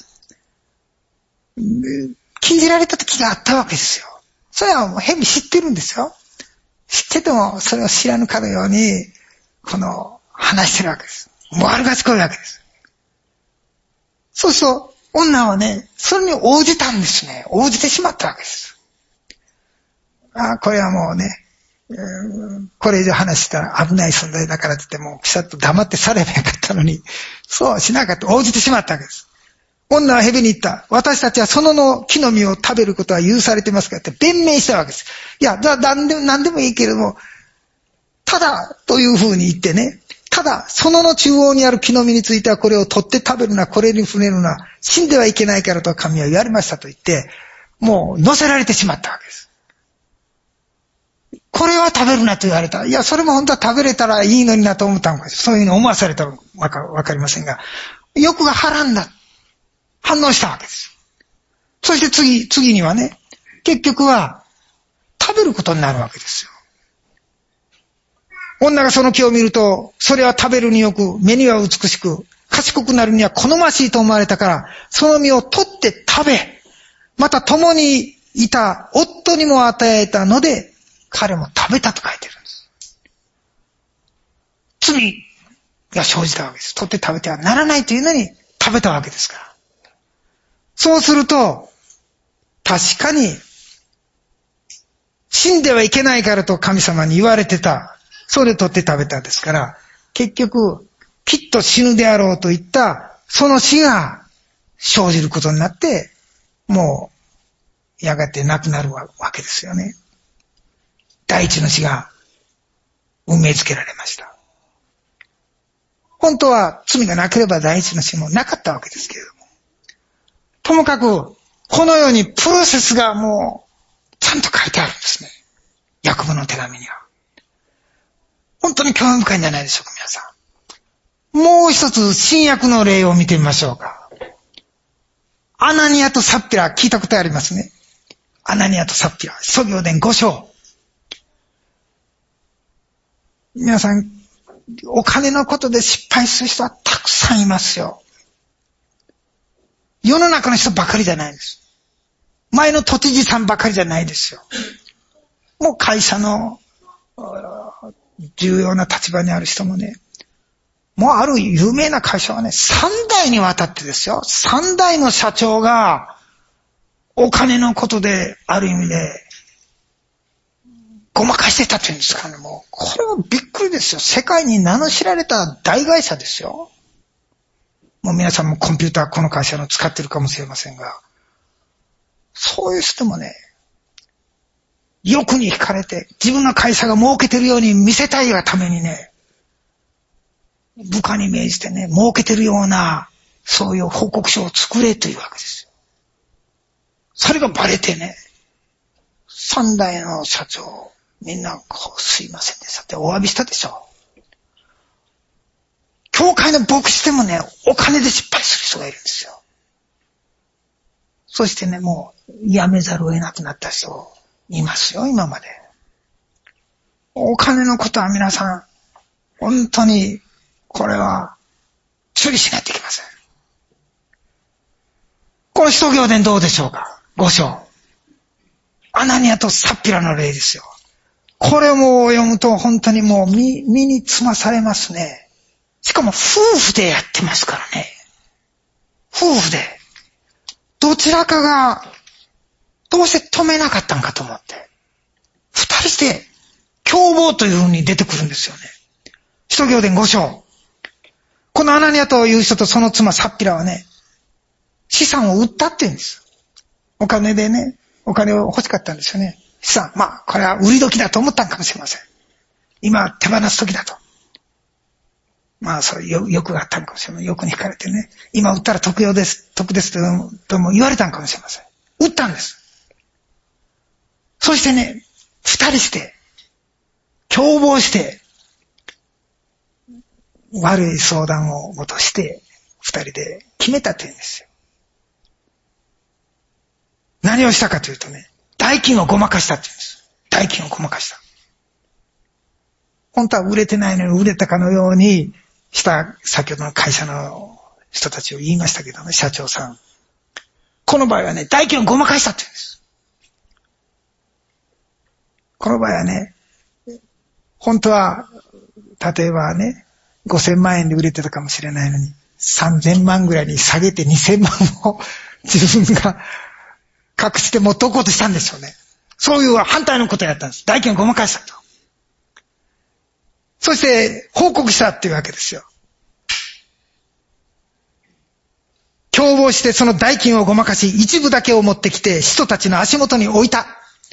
禁じられた時があったわけですよ。それはもう蛇知ってるんですよ。知っててもそれを知らぬかのように、この、話してるわけです。もう悪が強いわけです。そうすると、女はね、それに応じたんですね。応じてしまったわけです。ああ、これはもうね、これ以上話したら危ない存在だからって言っても、ピシャッと黙って去ればよかったのに、そうしなかった。応じてしまったわけです。女は蛇に言った。私たちはそのの木の実を食べることは許されてますかって弁明したわけです。いや、だ、なんでも、なんでもいいけれども、ただ、というふうに言ってね、ただ、そのの中央にある木の実についてはこれを取って食べるな、これに触れるな、死んではいけないからと神は言われましたと言って、もう乗せられてしまったわけです。これは食べるなと言われた。いや、それも本当は食べれたらいいのになと思ったのか。そういうふうに思わされたのかわか、わかりませんが、欲がはらんだ。反応したわけです。そして次、次にはね、結局は食べることになるわけですよ。女がその木を見ると、それは食べるによく、目には美しく、賢くなるには好ましいと思われたから、その実を取って食べ、また共にいた夫にも与えたので、彼も食べたと書いてるんです。罪が生じたわけです。取って食べてはならないというのに食べたわけですから。そうすると、 確かに、死んではいけないからと神様に言われてた。それ取って食べたんですから、結局、きっと死ぬであろうと言った、その死が生じることになって、もう、やがて亡くなるわけですよね。第一の死が運命づけられました。本当は罪がなければ第一の死もなかったわけですけれども。ともかく、このようにプロセスがもう、ちゃんと書いてあるんですね。ヤコブの手紙には。本当に興味深いんじゃないでしょうか、皆さん。もう一つ、新約の例を見てみましょうか。アナニアとサッピラ、聞いたことありますね。アナニアとサッピラ、使徒行伝ご章。皆さん、お金のことで失敗する人はたくさんいますよ。世の中の人ばかりじゃないんです。前の都知事さんばかりじゃないですよ。もう会社の重要な立場にある人もね、もうある有名な会社はね、さんだいにわたってですよ。さんだいの社長がお金のことである意味でごまかしてたっていうんですかね。もうこれはびっくりですよ。世界に名の知られた大会社ですよ。もう皆さんもコンピューターこの会社の使ってるかもしれませんが、そういう人もね、欲に惹かれて自分の会社が儲けてるように見せたいがためにね、部下に命じてね、儲けてるようなそういう報告書を作れというわけですよ。それがバレてね、三代の社長みんなこうすいませんでしたってお詫びしたでしょ。教会の牧師でもね、お金で失敗する人がいるんですよ。そしてね、もう辞めざるを得なくなった人いますよ、今まで。お金のことは皆さん、本当にこれは注意しないといけません。この使徒行伝どうでしょうか。ご章。アナニアとサッピラの例ですよ。これも読むと本当にもう身、身につまされますね。しかも夫婦でやってますからね。夫婦で。どちらかがどうして止めなかったんかと思って。二人して共謀という風に出てくるんですよね。使徒行伝ご章。このアナニアという人とその妻サッピラはね、資産を売ったって言うんです。お金でね、お金を欲しかったんですよね。資産。まあ、これは売り時だと思ったんかもしれません。今手放す時だと。まあ、そういう欲があったのかもしれません。欲に惹かれてね。今売ったら得用です、得ですとも言われたんかもしれません。売ったんです。そしてね、二人して、共謀して、悪い相談をもとして、二人で決めたって言うんですよ。何をしたかというとね、代金をごまかしたって言うんです。代金をごまかした。本当は売れてないのに売れたかのようにした、先ほどの会社の人たちを言いましたけどね、社長さん。この場合はね、代金をごまかしたって言うんです。この場合はね、本当は、例えばね、ごせんまんえんで売れてたかもしれないのに、さんぜんまんぐらいに下げてにせんまんを自分が隠して持っておこうとしたんですよね。そういう反対のことをやったんです。代金をごまかしたと。そして報告したっていうわけですよ。共謀してその代金をごまかし、一部だけを持ってきて人たちの足元に置いた。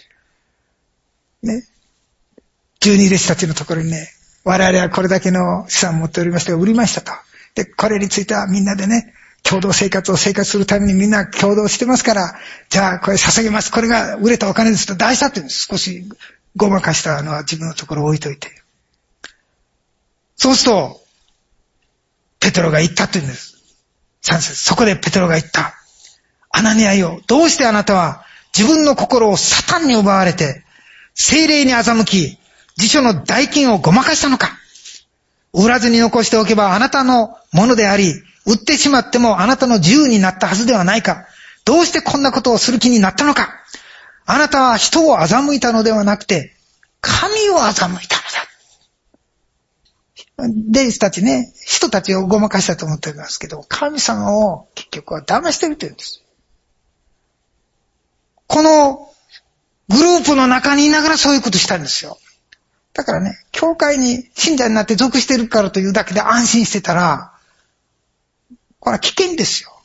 ね。十二弟子たちのところにね、我々はこれだけの資産を持っておりましたが売りましたと。で、これについてはみんなでね、共同生活を生活するためにみんな共同してますから、じゃあこれ捧げます。これが売れたお金ですと出したって言うんです。少しごまかしたのは自分のところ置いといて。そうすると、ペテロが言ったって言うんです。さん節。そこでペテロが言った。アナニアよ、どうしてあなたは自分の心をサタンに奪われて、聖霊に欺き、自所の代金をごまかしたのか。売らずに残しておけばあなたのものであり、売ってしまってもあなたの自由になったはずではないか。どうしてこんなことをする気になったのか。あなたは人を欺いたのではなくて、神を欺いたのだ。弟子たちね、人たちをごまかしたと思っておりますけど、神様を結局は騙してるというんです。 このグループの中にいながらそういうことしたんですよ。だからね、教会に信者になって属してるからというだけで安心してたら、これは危険ですよ。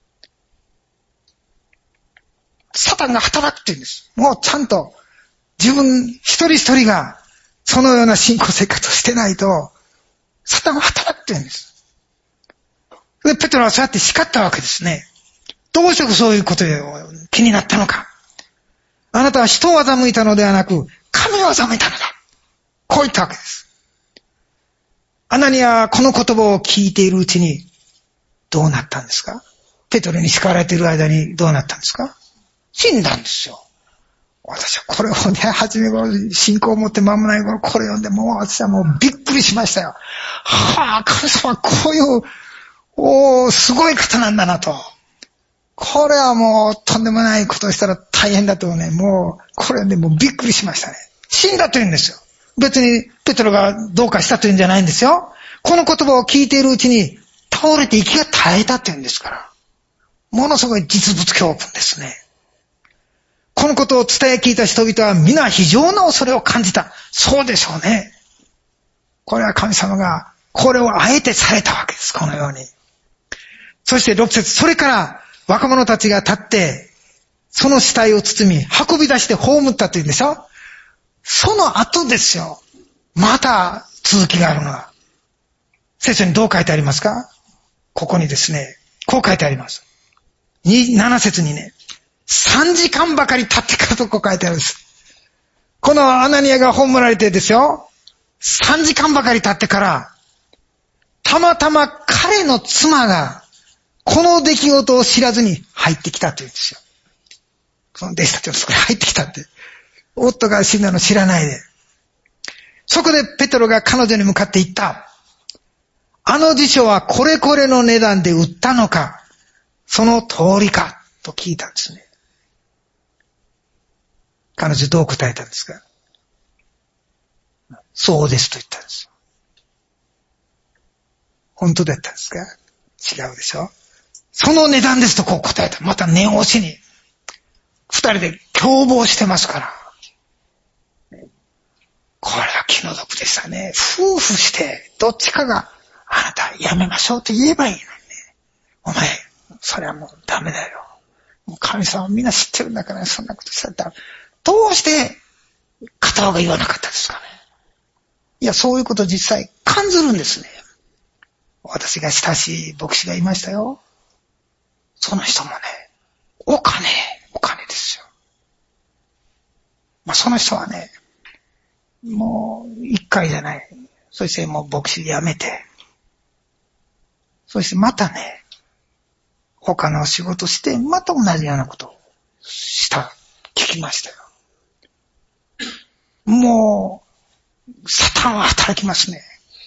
サタンが働くって言うんです。もうちゃんと自分一人一人がそのような信仰生活をしてないと、サタンが働くって言うんです。で、ペトロはそうやって叱ったわけですね。どうしてそういうことを気になったのか。あなたは人を欺いたのではなく、神を欺いたのだ。こう言ったわけです。アナニアはこの言葉を聞いているうちに、どうなったんですか？ペトロに叱られている間にどうなったんですか？死んだんですよ。私はこれをね、初め頃、信仰を持って間もない頃、これ読んで、もう私はもうびっくりしましたよ。はぁ、神様こういう、おー、すごい方なんだなと。これはもうとんでもないことをしたら大変だとね、もう、これでもうびっくりしましたね。死んだと言うんですよ。別にペトロがどうかしたというんじゃないんですよ。この言葉を聞いているうちに倒れて息が絶えたというんですから。ものすごい実物教訓ですね。このことを伝え聞いた人々は皆非常な恐れを感じた。そうでしょうね。これは神様がこれをあえてされたわけです。このように。そしてろく節、それから若者たちが立って、その死体を包み、運び出して葬ったというんでしょ。その後ですよ。また続きがあるのは。聖書にどう書いてありますか？ここにですね、こう書いてあります。なな節にね、さんじかんばかり経ってからとこう書いてあるんです。このアナニアが葬られてですよ、さんじかんばかり経ってから、たまたま彼の妻が、この出来事を知らずに入ってきたというんですよ。その弟子たちのそこに入ってきたって。夫が死んだの知らないで。そこでペトロが彼女に向かって言った。あの辞書はこれこれの値段で売ったのか、その通りか、と聞いたんですね。彼女どう答えたんですか？そうですと言ったんですよ。本当だったんですか？違うでしょ。その値段ですとこう答えた。また念押しに。二人で共謀してますから。これは気の毒でしたね。夫婦して、どっちかが、あなたやめましょうと言えばいいのにね。お前、それはもうダメだよ。もう神様みんな知ってるんだからね、そんなことしたらダメ。どうして片方が言わなかったですかね。いや、そういうこと実際感ずるんですね。私が親しい牧師がいましたよ。その人もね、お金、お金ですよ。まあ、その人はね、もう一回じゃない。そしてもう牧師辞めて、そしてまたね、他の仕事して、また同じようなことをした、聞きましたよ。もう、サタンは働きますね。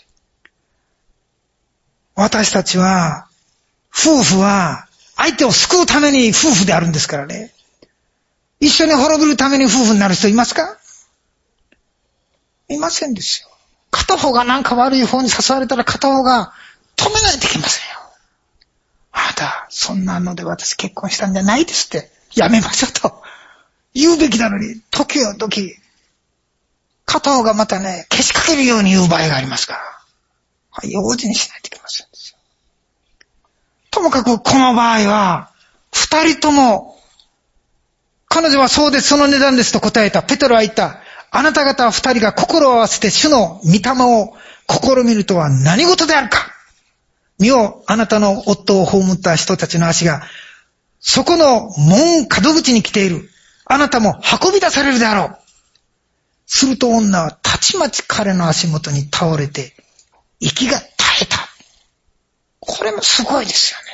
私たちは、夫婦は、相手を救うために夫婦であるんですからね。一緒に滅びるために夫婦になる人いますか？いませんですよ。片方がなんか悪い方に誘われたら片方が止めないといけませんよ。あなた、そんなので私結婚したんじゃないですって、やめましょうと言うべきなのに、時よ時、片方がまたね、けしかけるように言う場合がありますから、はい、用心しないといけませんですよ。ともかくこの場合は、二人とも、彼女はそうです、その値段ですと答えた。ペトロは言った。あなた方二人が心を合わせて主の御霊を試みるとは何事であるか。見よ、あなたの夫を葬った人たちの足が、そこの門角口に来ている。あなたも運び出されるであろう。すると女はたちまち彼の足元に倒れて、息が絶えた。これもすごいですよね。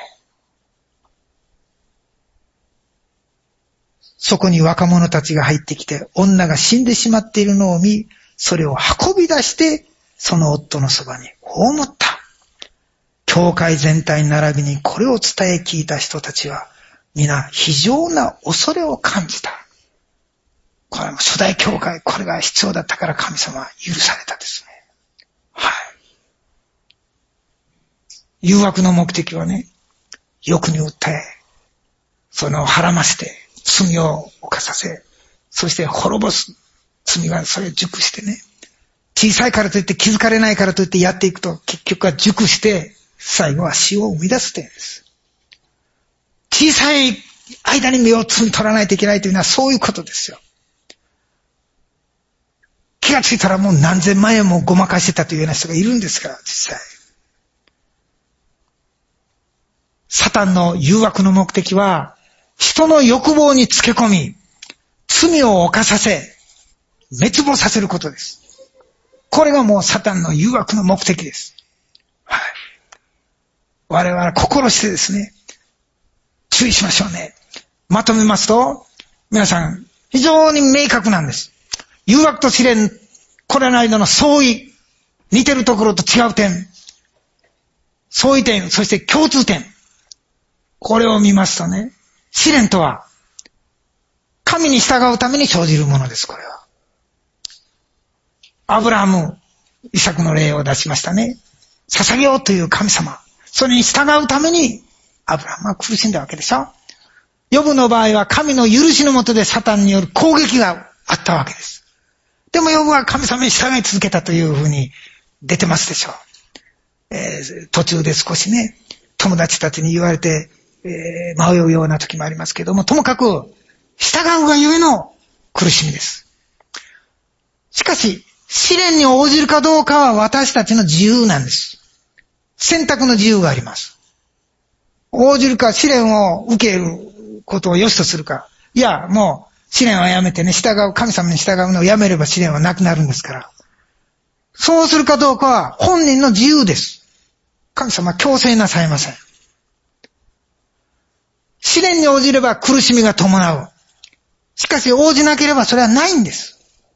そこに若者たちが入ってきて、女が死んでしまっているのを見、それを運び出して、その夫のそばに葬った。教会全体並びにこれを伝え聞いた人たちは、皆非常な恐れを感じた。これも初代教会、これが必要だったから神様は許されたですね。はい。誘惑の目的はね、欲に訴え、そのをはらませて、 罪を犯させ、そして滅ぼす罪がそれを熟してね、小さいからといって気づかれないからといってやっていくと結局は熟して最後は死を生み出すというんです。小さい間に目をつん取らないといけないというのはそういうことですよ。気がついたらもう何千万円もごまかしてたというような人がいるんですから、実際。サタンの誘惑の目的は、人の欲望につけ込み、罪を犯させ、滅亡させることです。これがもうサタンの誘惑の目的です。はい。我々は心してですね、注意しましょうね。まとめますと、皆さん、非常に明確なんです。誘惑と試練、これの間の相違、似てるところと違う点、相違点、そして共通点。これを見ますとね、試練とは、神に従うために生じるものです、これは。アブラハム、イサクの例を出しましたね。捧げようという神様。それに従うために、アブラハムは苦しんだわけでしょ。ヨブの場合は神の許しの下でサタンによる攻撃があったわけです。でもヨブは神様に従い続けたというふうに出てますでしょう。えー、途中で少しね、友達たちに言われて、えー、迷うような時もありますけども、ともかく従うがゆえの苦しみです。しかし、試練に応じるかどうかは私たちの自由なんです。選択の自由があります。応じるか試練を受けることを良しとするか。いや、もう試練はやめてね、従う、神様に従うのをやめれば試練はなくなるんですから。そうするかどうかは本人の自由です。神様は強制なさいません。試練に応じれば苦しみが伴う。しかし応じなければそれはないんです。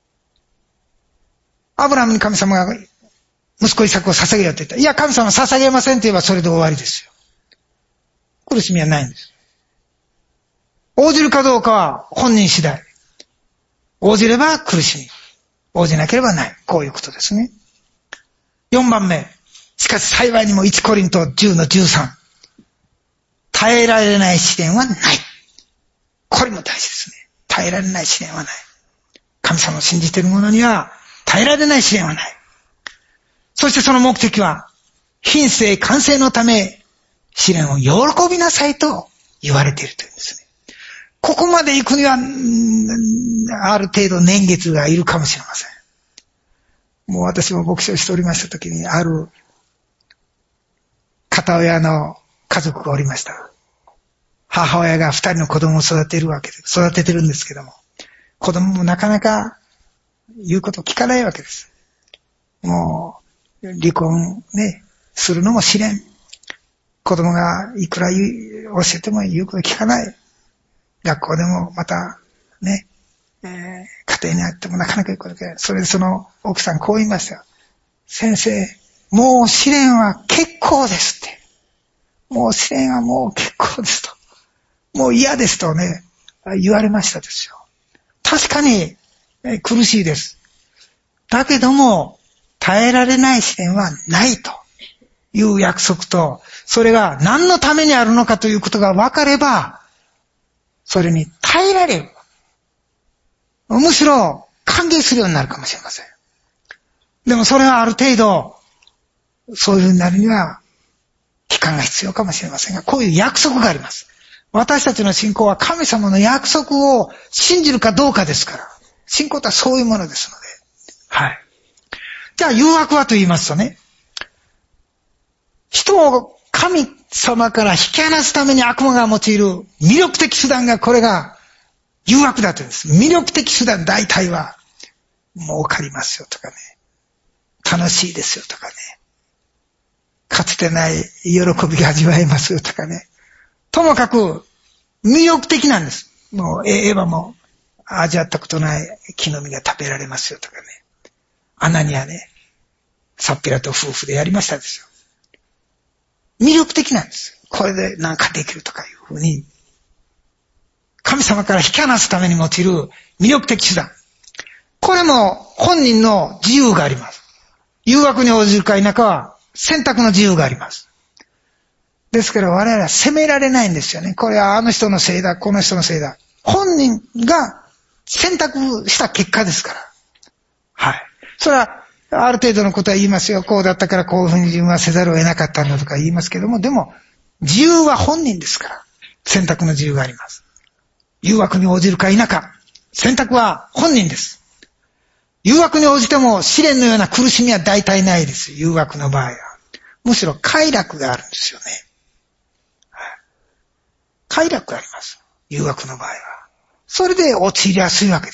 アブラハムに神様が息子イサクを捧げようって言った。いや、神様捧げませんって言えばそれで終わりですよ。苦しみはないんです。応じるかどうかは本人次第。応じれば苦しみ。応じなければない。こういうことですね。よんばんめ。しかし幸いにもいちコリントじゅうのじゅうさん。耐えられない試練はない。これも大事ですね。耐えられない試練はない。神様を信じている者には耐えられない試練はない。そしてその目的は、品性完成のため、試練を喜びなさいと言われているというんですね。ここまで行くには、ある程度年月がいるかもしれません。もう私も牧師をしておりましたときに、ある片親の家族がおりました。母親が二人の子供を育てるわけで、育ててるんですけども、子供もなかなか言うこと聞かないわけです。もう、離婚ね、するのも試練。子供がいくら言う教えても言うこと聞かない。学校でもまた、ね、えー、家庭にあってもなかなか言うこと聞かない。それでその奥さんこう言いましたよ。先生、もう試練は結構ですって。もう試練はもう結構ですと。もう嫌ですとね、言われましたですよ。確かに、えー、苦しいです。だけども、耐えられない試練はないという約束と、それが何のためにあるのかということが分かれば、それに耐えられる。むしろ歓迎するようになるかもしれません。でもそれはある程度、そういう風になるには、期間が必要かもしれませんが、こういう約束があります。私たちの信仰は神様の約束を信じるかどうかですから。信仰とはそういうものですので。はい。じゃあ誘惑はと言いますとね、人を神様から引き離すために悪魔が用いる魅力的手段が、これが誘惑だと言うんです。魅力的手段大体は、儲かりますよとかね、楽しいですよとかね、かつてない喜びが味わえますよとかね、ともかく魅力的なんです。もうエヴァも味わったことない木の実が食べられますよとかね、アナニアね、サッピラと夫婦でやりましたですよ。魅力的なんです。これでなんかできるとかいうふうに、神様から引き離すために用いる魅力的手段。これも本人の自由があります。誘惑に応じるか否かは選択の自由があります。ですから我々は責められないんですよね。これはあの人のせいだ、この人のせいだ。 本人が選択した結果ですから。はい。それは、ある程度のことは言いますよ。こうだったからこういうふうに自分はせざるを得なかったんだとか言いますけども、でも、自由は本人ですから。選択の自由があります。誘惑に応じるか否か。選択は本人です。誘惑に応じても試練のような苦しみは大体ないです。誘惑の場合は。むしろ快楽があるんですよね。快楽があります。誘惑の場合は。それで陥りやすいわけです。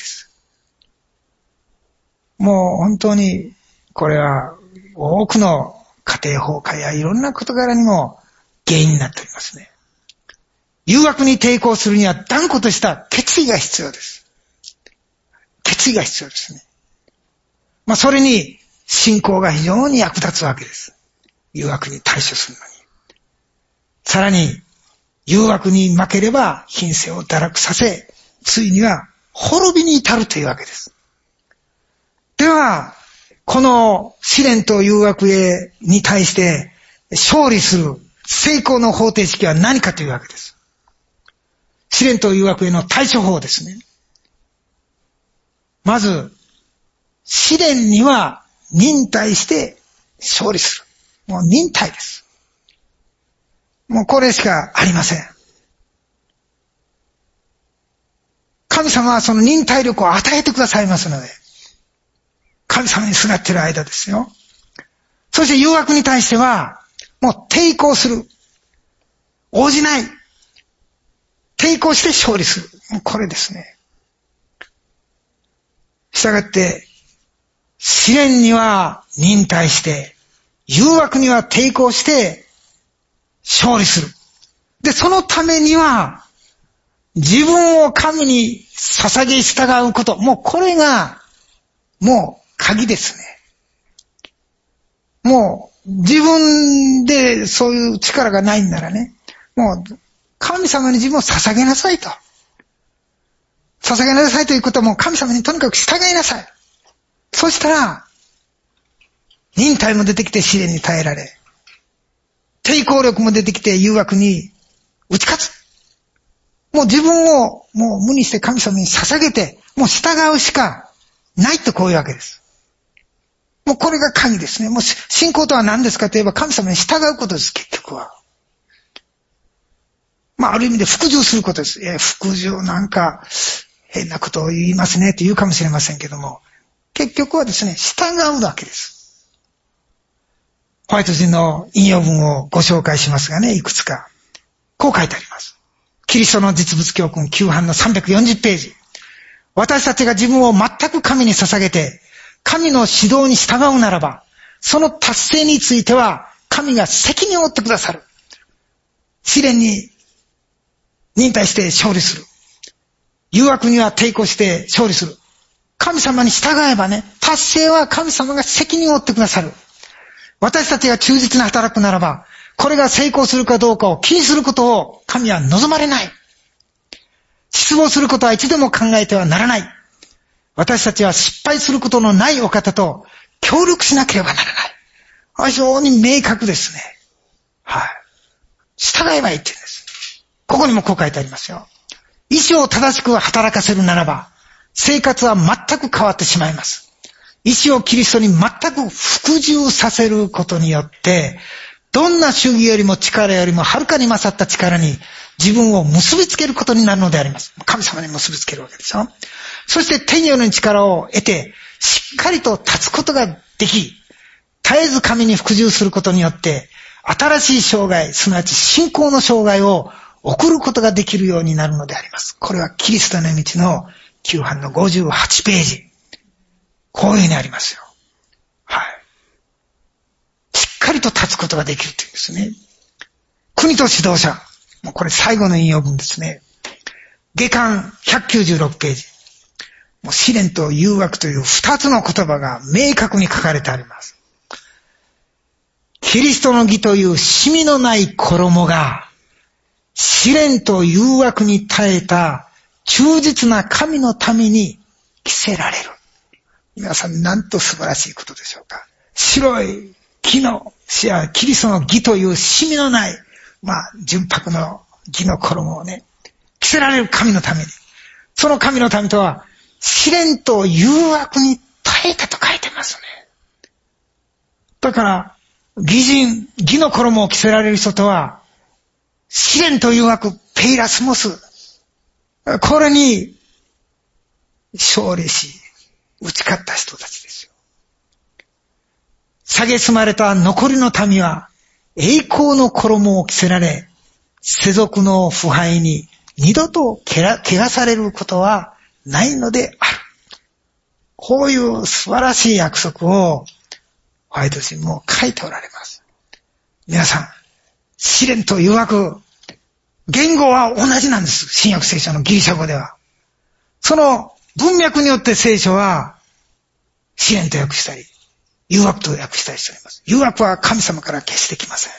もう本当に、これは多くの家庭崩壊やいろんな事柄にも原因になっておりますね。誘惑に抵抗するには断固とした決意が必要です。決意が必要ですね。まあそれに信仰が非常に役立つわけです。誘惑に対処するのに。さらに誘惑に負ければ品性を堕落させ、ついには滅びに至るというわけです。では、この試練と誘惑へに対して勝利する成功の方程式は何かというわけです。試練と誘惑への対処法ですね。まず、試練には忍耐して勝利する。もう忍耐です。もうこれしかありません。神様はその忍耐力を与えてくださいますので、神様にすがっている間ですよ。そして誘惑に対しては、もう抵抗する。応じない。抵抗して勝利する。もうこれですね。したがって、試練には忍耐して、誘惑には抵抗して、勝利する。で、そのためには、自分を神に捧げ従うこと。もうこれが、もう鍵ですね。もう自分でそういう力がないんならね、もう神様に自分を捧げなさいと。捧げなさいということはもう神様にとにかく従いなさい。そしたら、忍耐も出てきて試練に耐えられ、抵抗力も出てきて誘惑に打ち勝つ。もう自分をもう無にして神様に捧げて、もう従うしかないとこういうわけです。もうこれが鍵ですね。もう信仰とは何ですかといえば神様に従うことです、結局は。まあある意味で服従することです。え、服従なんか変なことを言いますねって言うかもしれませんけども、結局はですね、従うわけです。ホワイト人の引用文をご紹介しますがね、いくつか。こう書いてあります。キリストの実物教訓きゅう版のさんびゃくよんじゅうページ。私たちが自分を全く神に捧げて、神の指導に従うならば、その達成については、神が責任を負ってくださる。試練に忍耐して勝利する。誘惑には抵抗して勝利する。神様に従えばね、達成は神様が責任を負ってくださる。私たちが忠実に働くならば、これが成功するかどうかを気にすることを神は望まれない。失望することはいつでも考えてはならない。私たちは失敗することのないお方と協力しなければならない。非常に明確ですね。はい。従えばいいって言うんです。ここにもこう書いてありますよ。意志を正しく働かせるならば、生活は全く変わってしまいます。意志をキリストに全く服従させることによって、どんな主義よりも力よりもはるかに勝った力に自分を結びつけることになるのであります。神様に結びつけるわけでしょ。そして天よりの力を得て、しっかりと立つことができ、絶えず神に服従することによって、新しい生涯、すなわち信仰の生涯を送ることができるようになるのであります。これはキリストの道のきゅう版のごじゅうはちページ。こういうふうにありますよ。はい。しっかりと立つことができるというんですね。国と指導者。もうこれ最後の引用文ですね。下巻ひゃくきゅうじゅうろくページ。もう試練と誘惑という二つの言葉が明確に書かれてあります。キリストの義というシミのない衣が試練と誘惑に耐えた忠実な神のために着せられる。皆さんなんと素晴らしいことでしょうか。白い木の、キリストの義というシミのない、まあ、純白の義の衣をね、着せられる神のために。 その神の民とは、試練と誘惑に耐えたと書いてますね。だから、義人、義の衣を着せられる人とは、試練と誘惑、ペイラスモス、これに勝利し、打ち勝った人たちですよ。蔑まれた残りの民は、栄光の衣を着せられ、世俗の腐敗に二度と汚されることはないのである。こういう素晴らしい約束を、ホワイト人も書いておられます。皆さん、試練と誘惑、言語は同じなんです。新約聖書のギリシャ語では。その文脈によって聖書は、試練と訳したり、誘惑と訳したりしております。誘惑は神様から決してきません。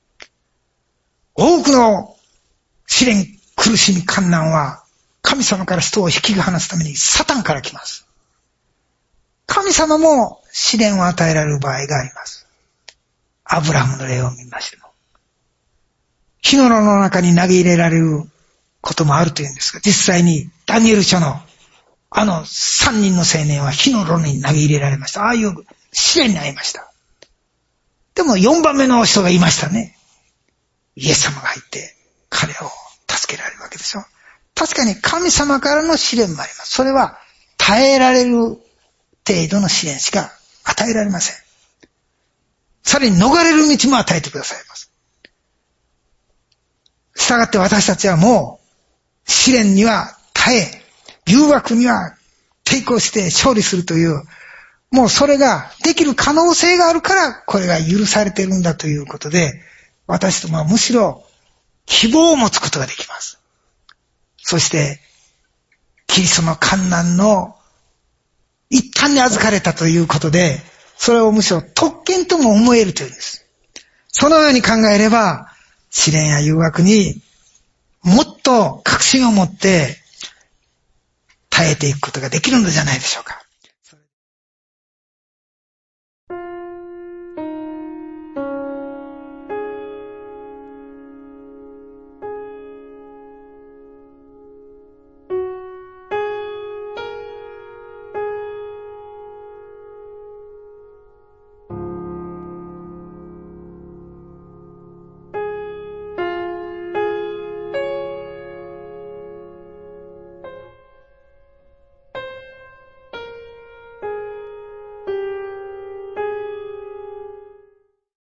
多くの試練、苦しみ、困難は、神様から人を引き離すためにサタンから来ます。神様も試練を与えられる場合があります。アブラハムの例を見ましても。火の炉の中に投げ入れられることもあるというんですが、実際にダニエル書のあの三人の青年は火の炉に投げ入れられました。ああいう試練に遭いました。でも四番目の人がいましたね。イエス様が入って彼を助けられるわけでしょ。確かに神様からの試練もあります。それは耐えられる程度の試練しか与えられません。さらに逃れる道も与えてくださいます。したがって私たちはもう試練には耐え、誘惑には抵抗して勝利するという、もうそれができる可能性があるからこれが許されているんだということで、私どもはむしろ希望を持つことができます。そしてキリストの患難の一端に預かれたということで、それをむしろ特権とも思えるというんです。そのように考えれば、試練や誘惑にもっと確信を持って耐えていくことができるのじゃないでしょうか。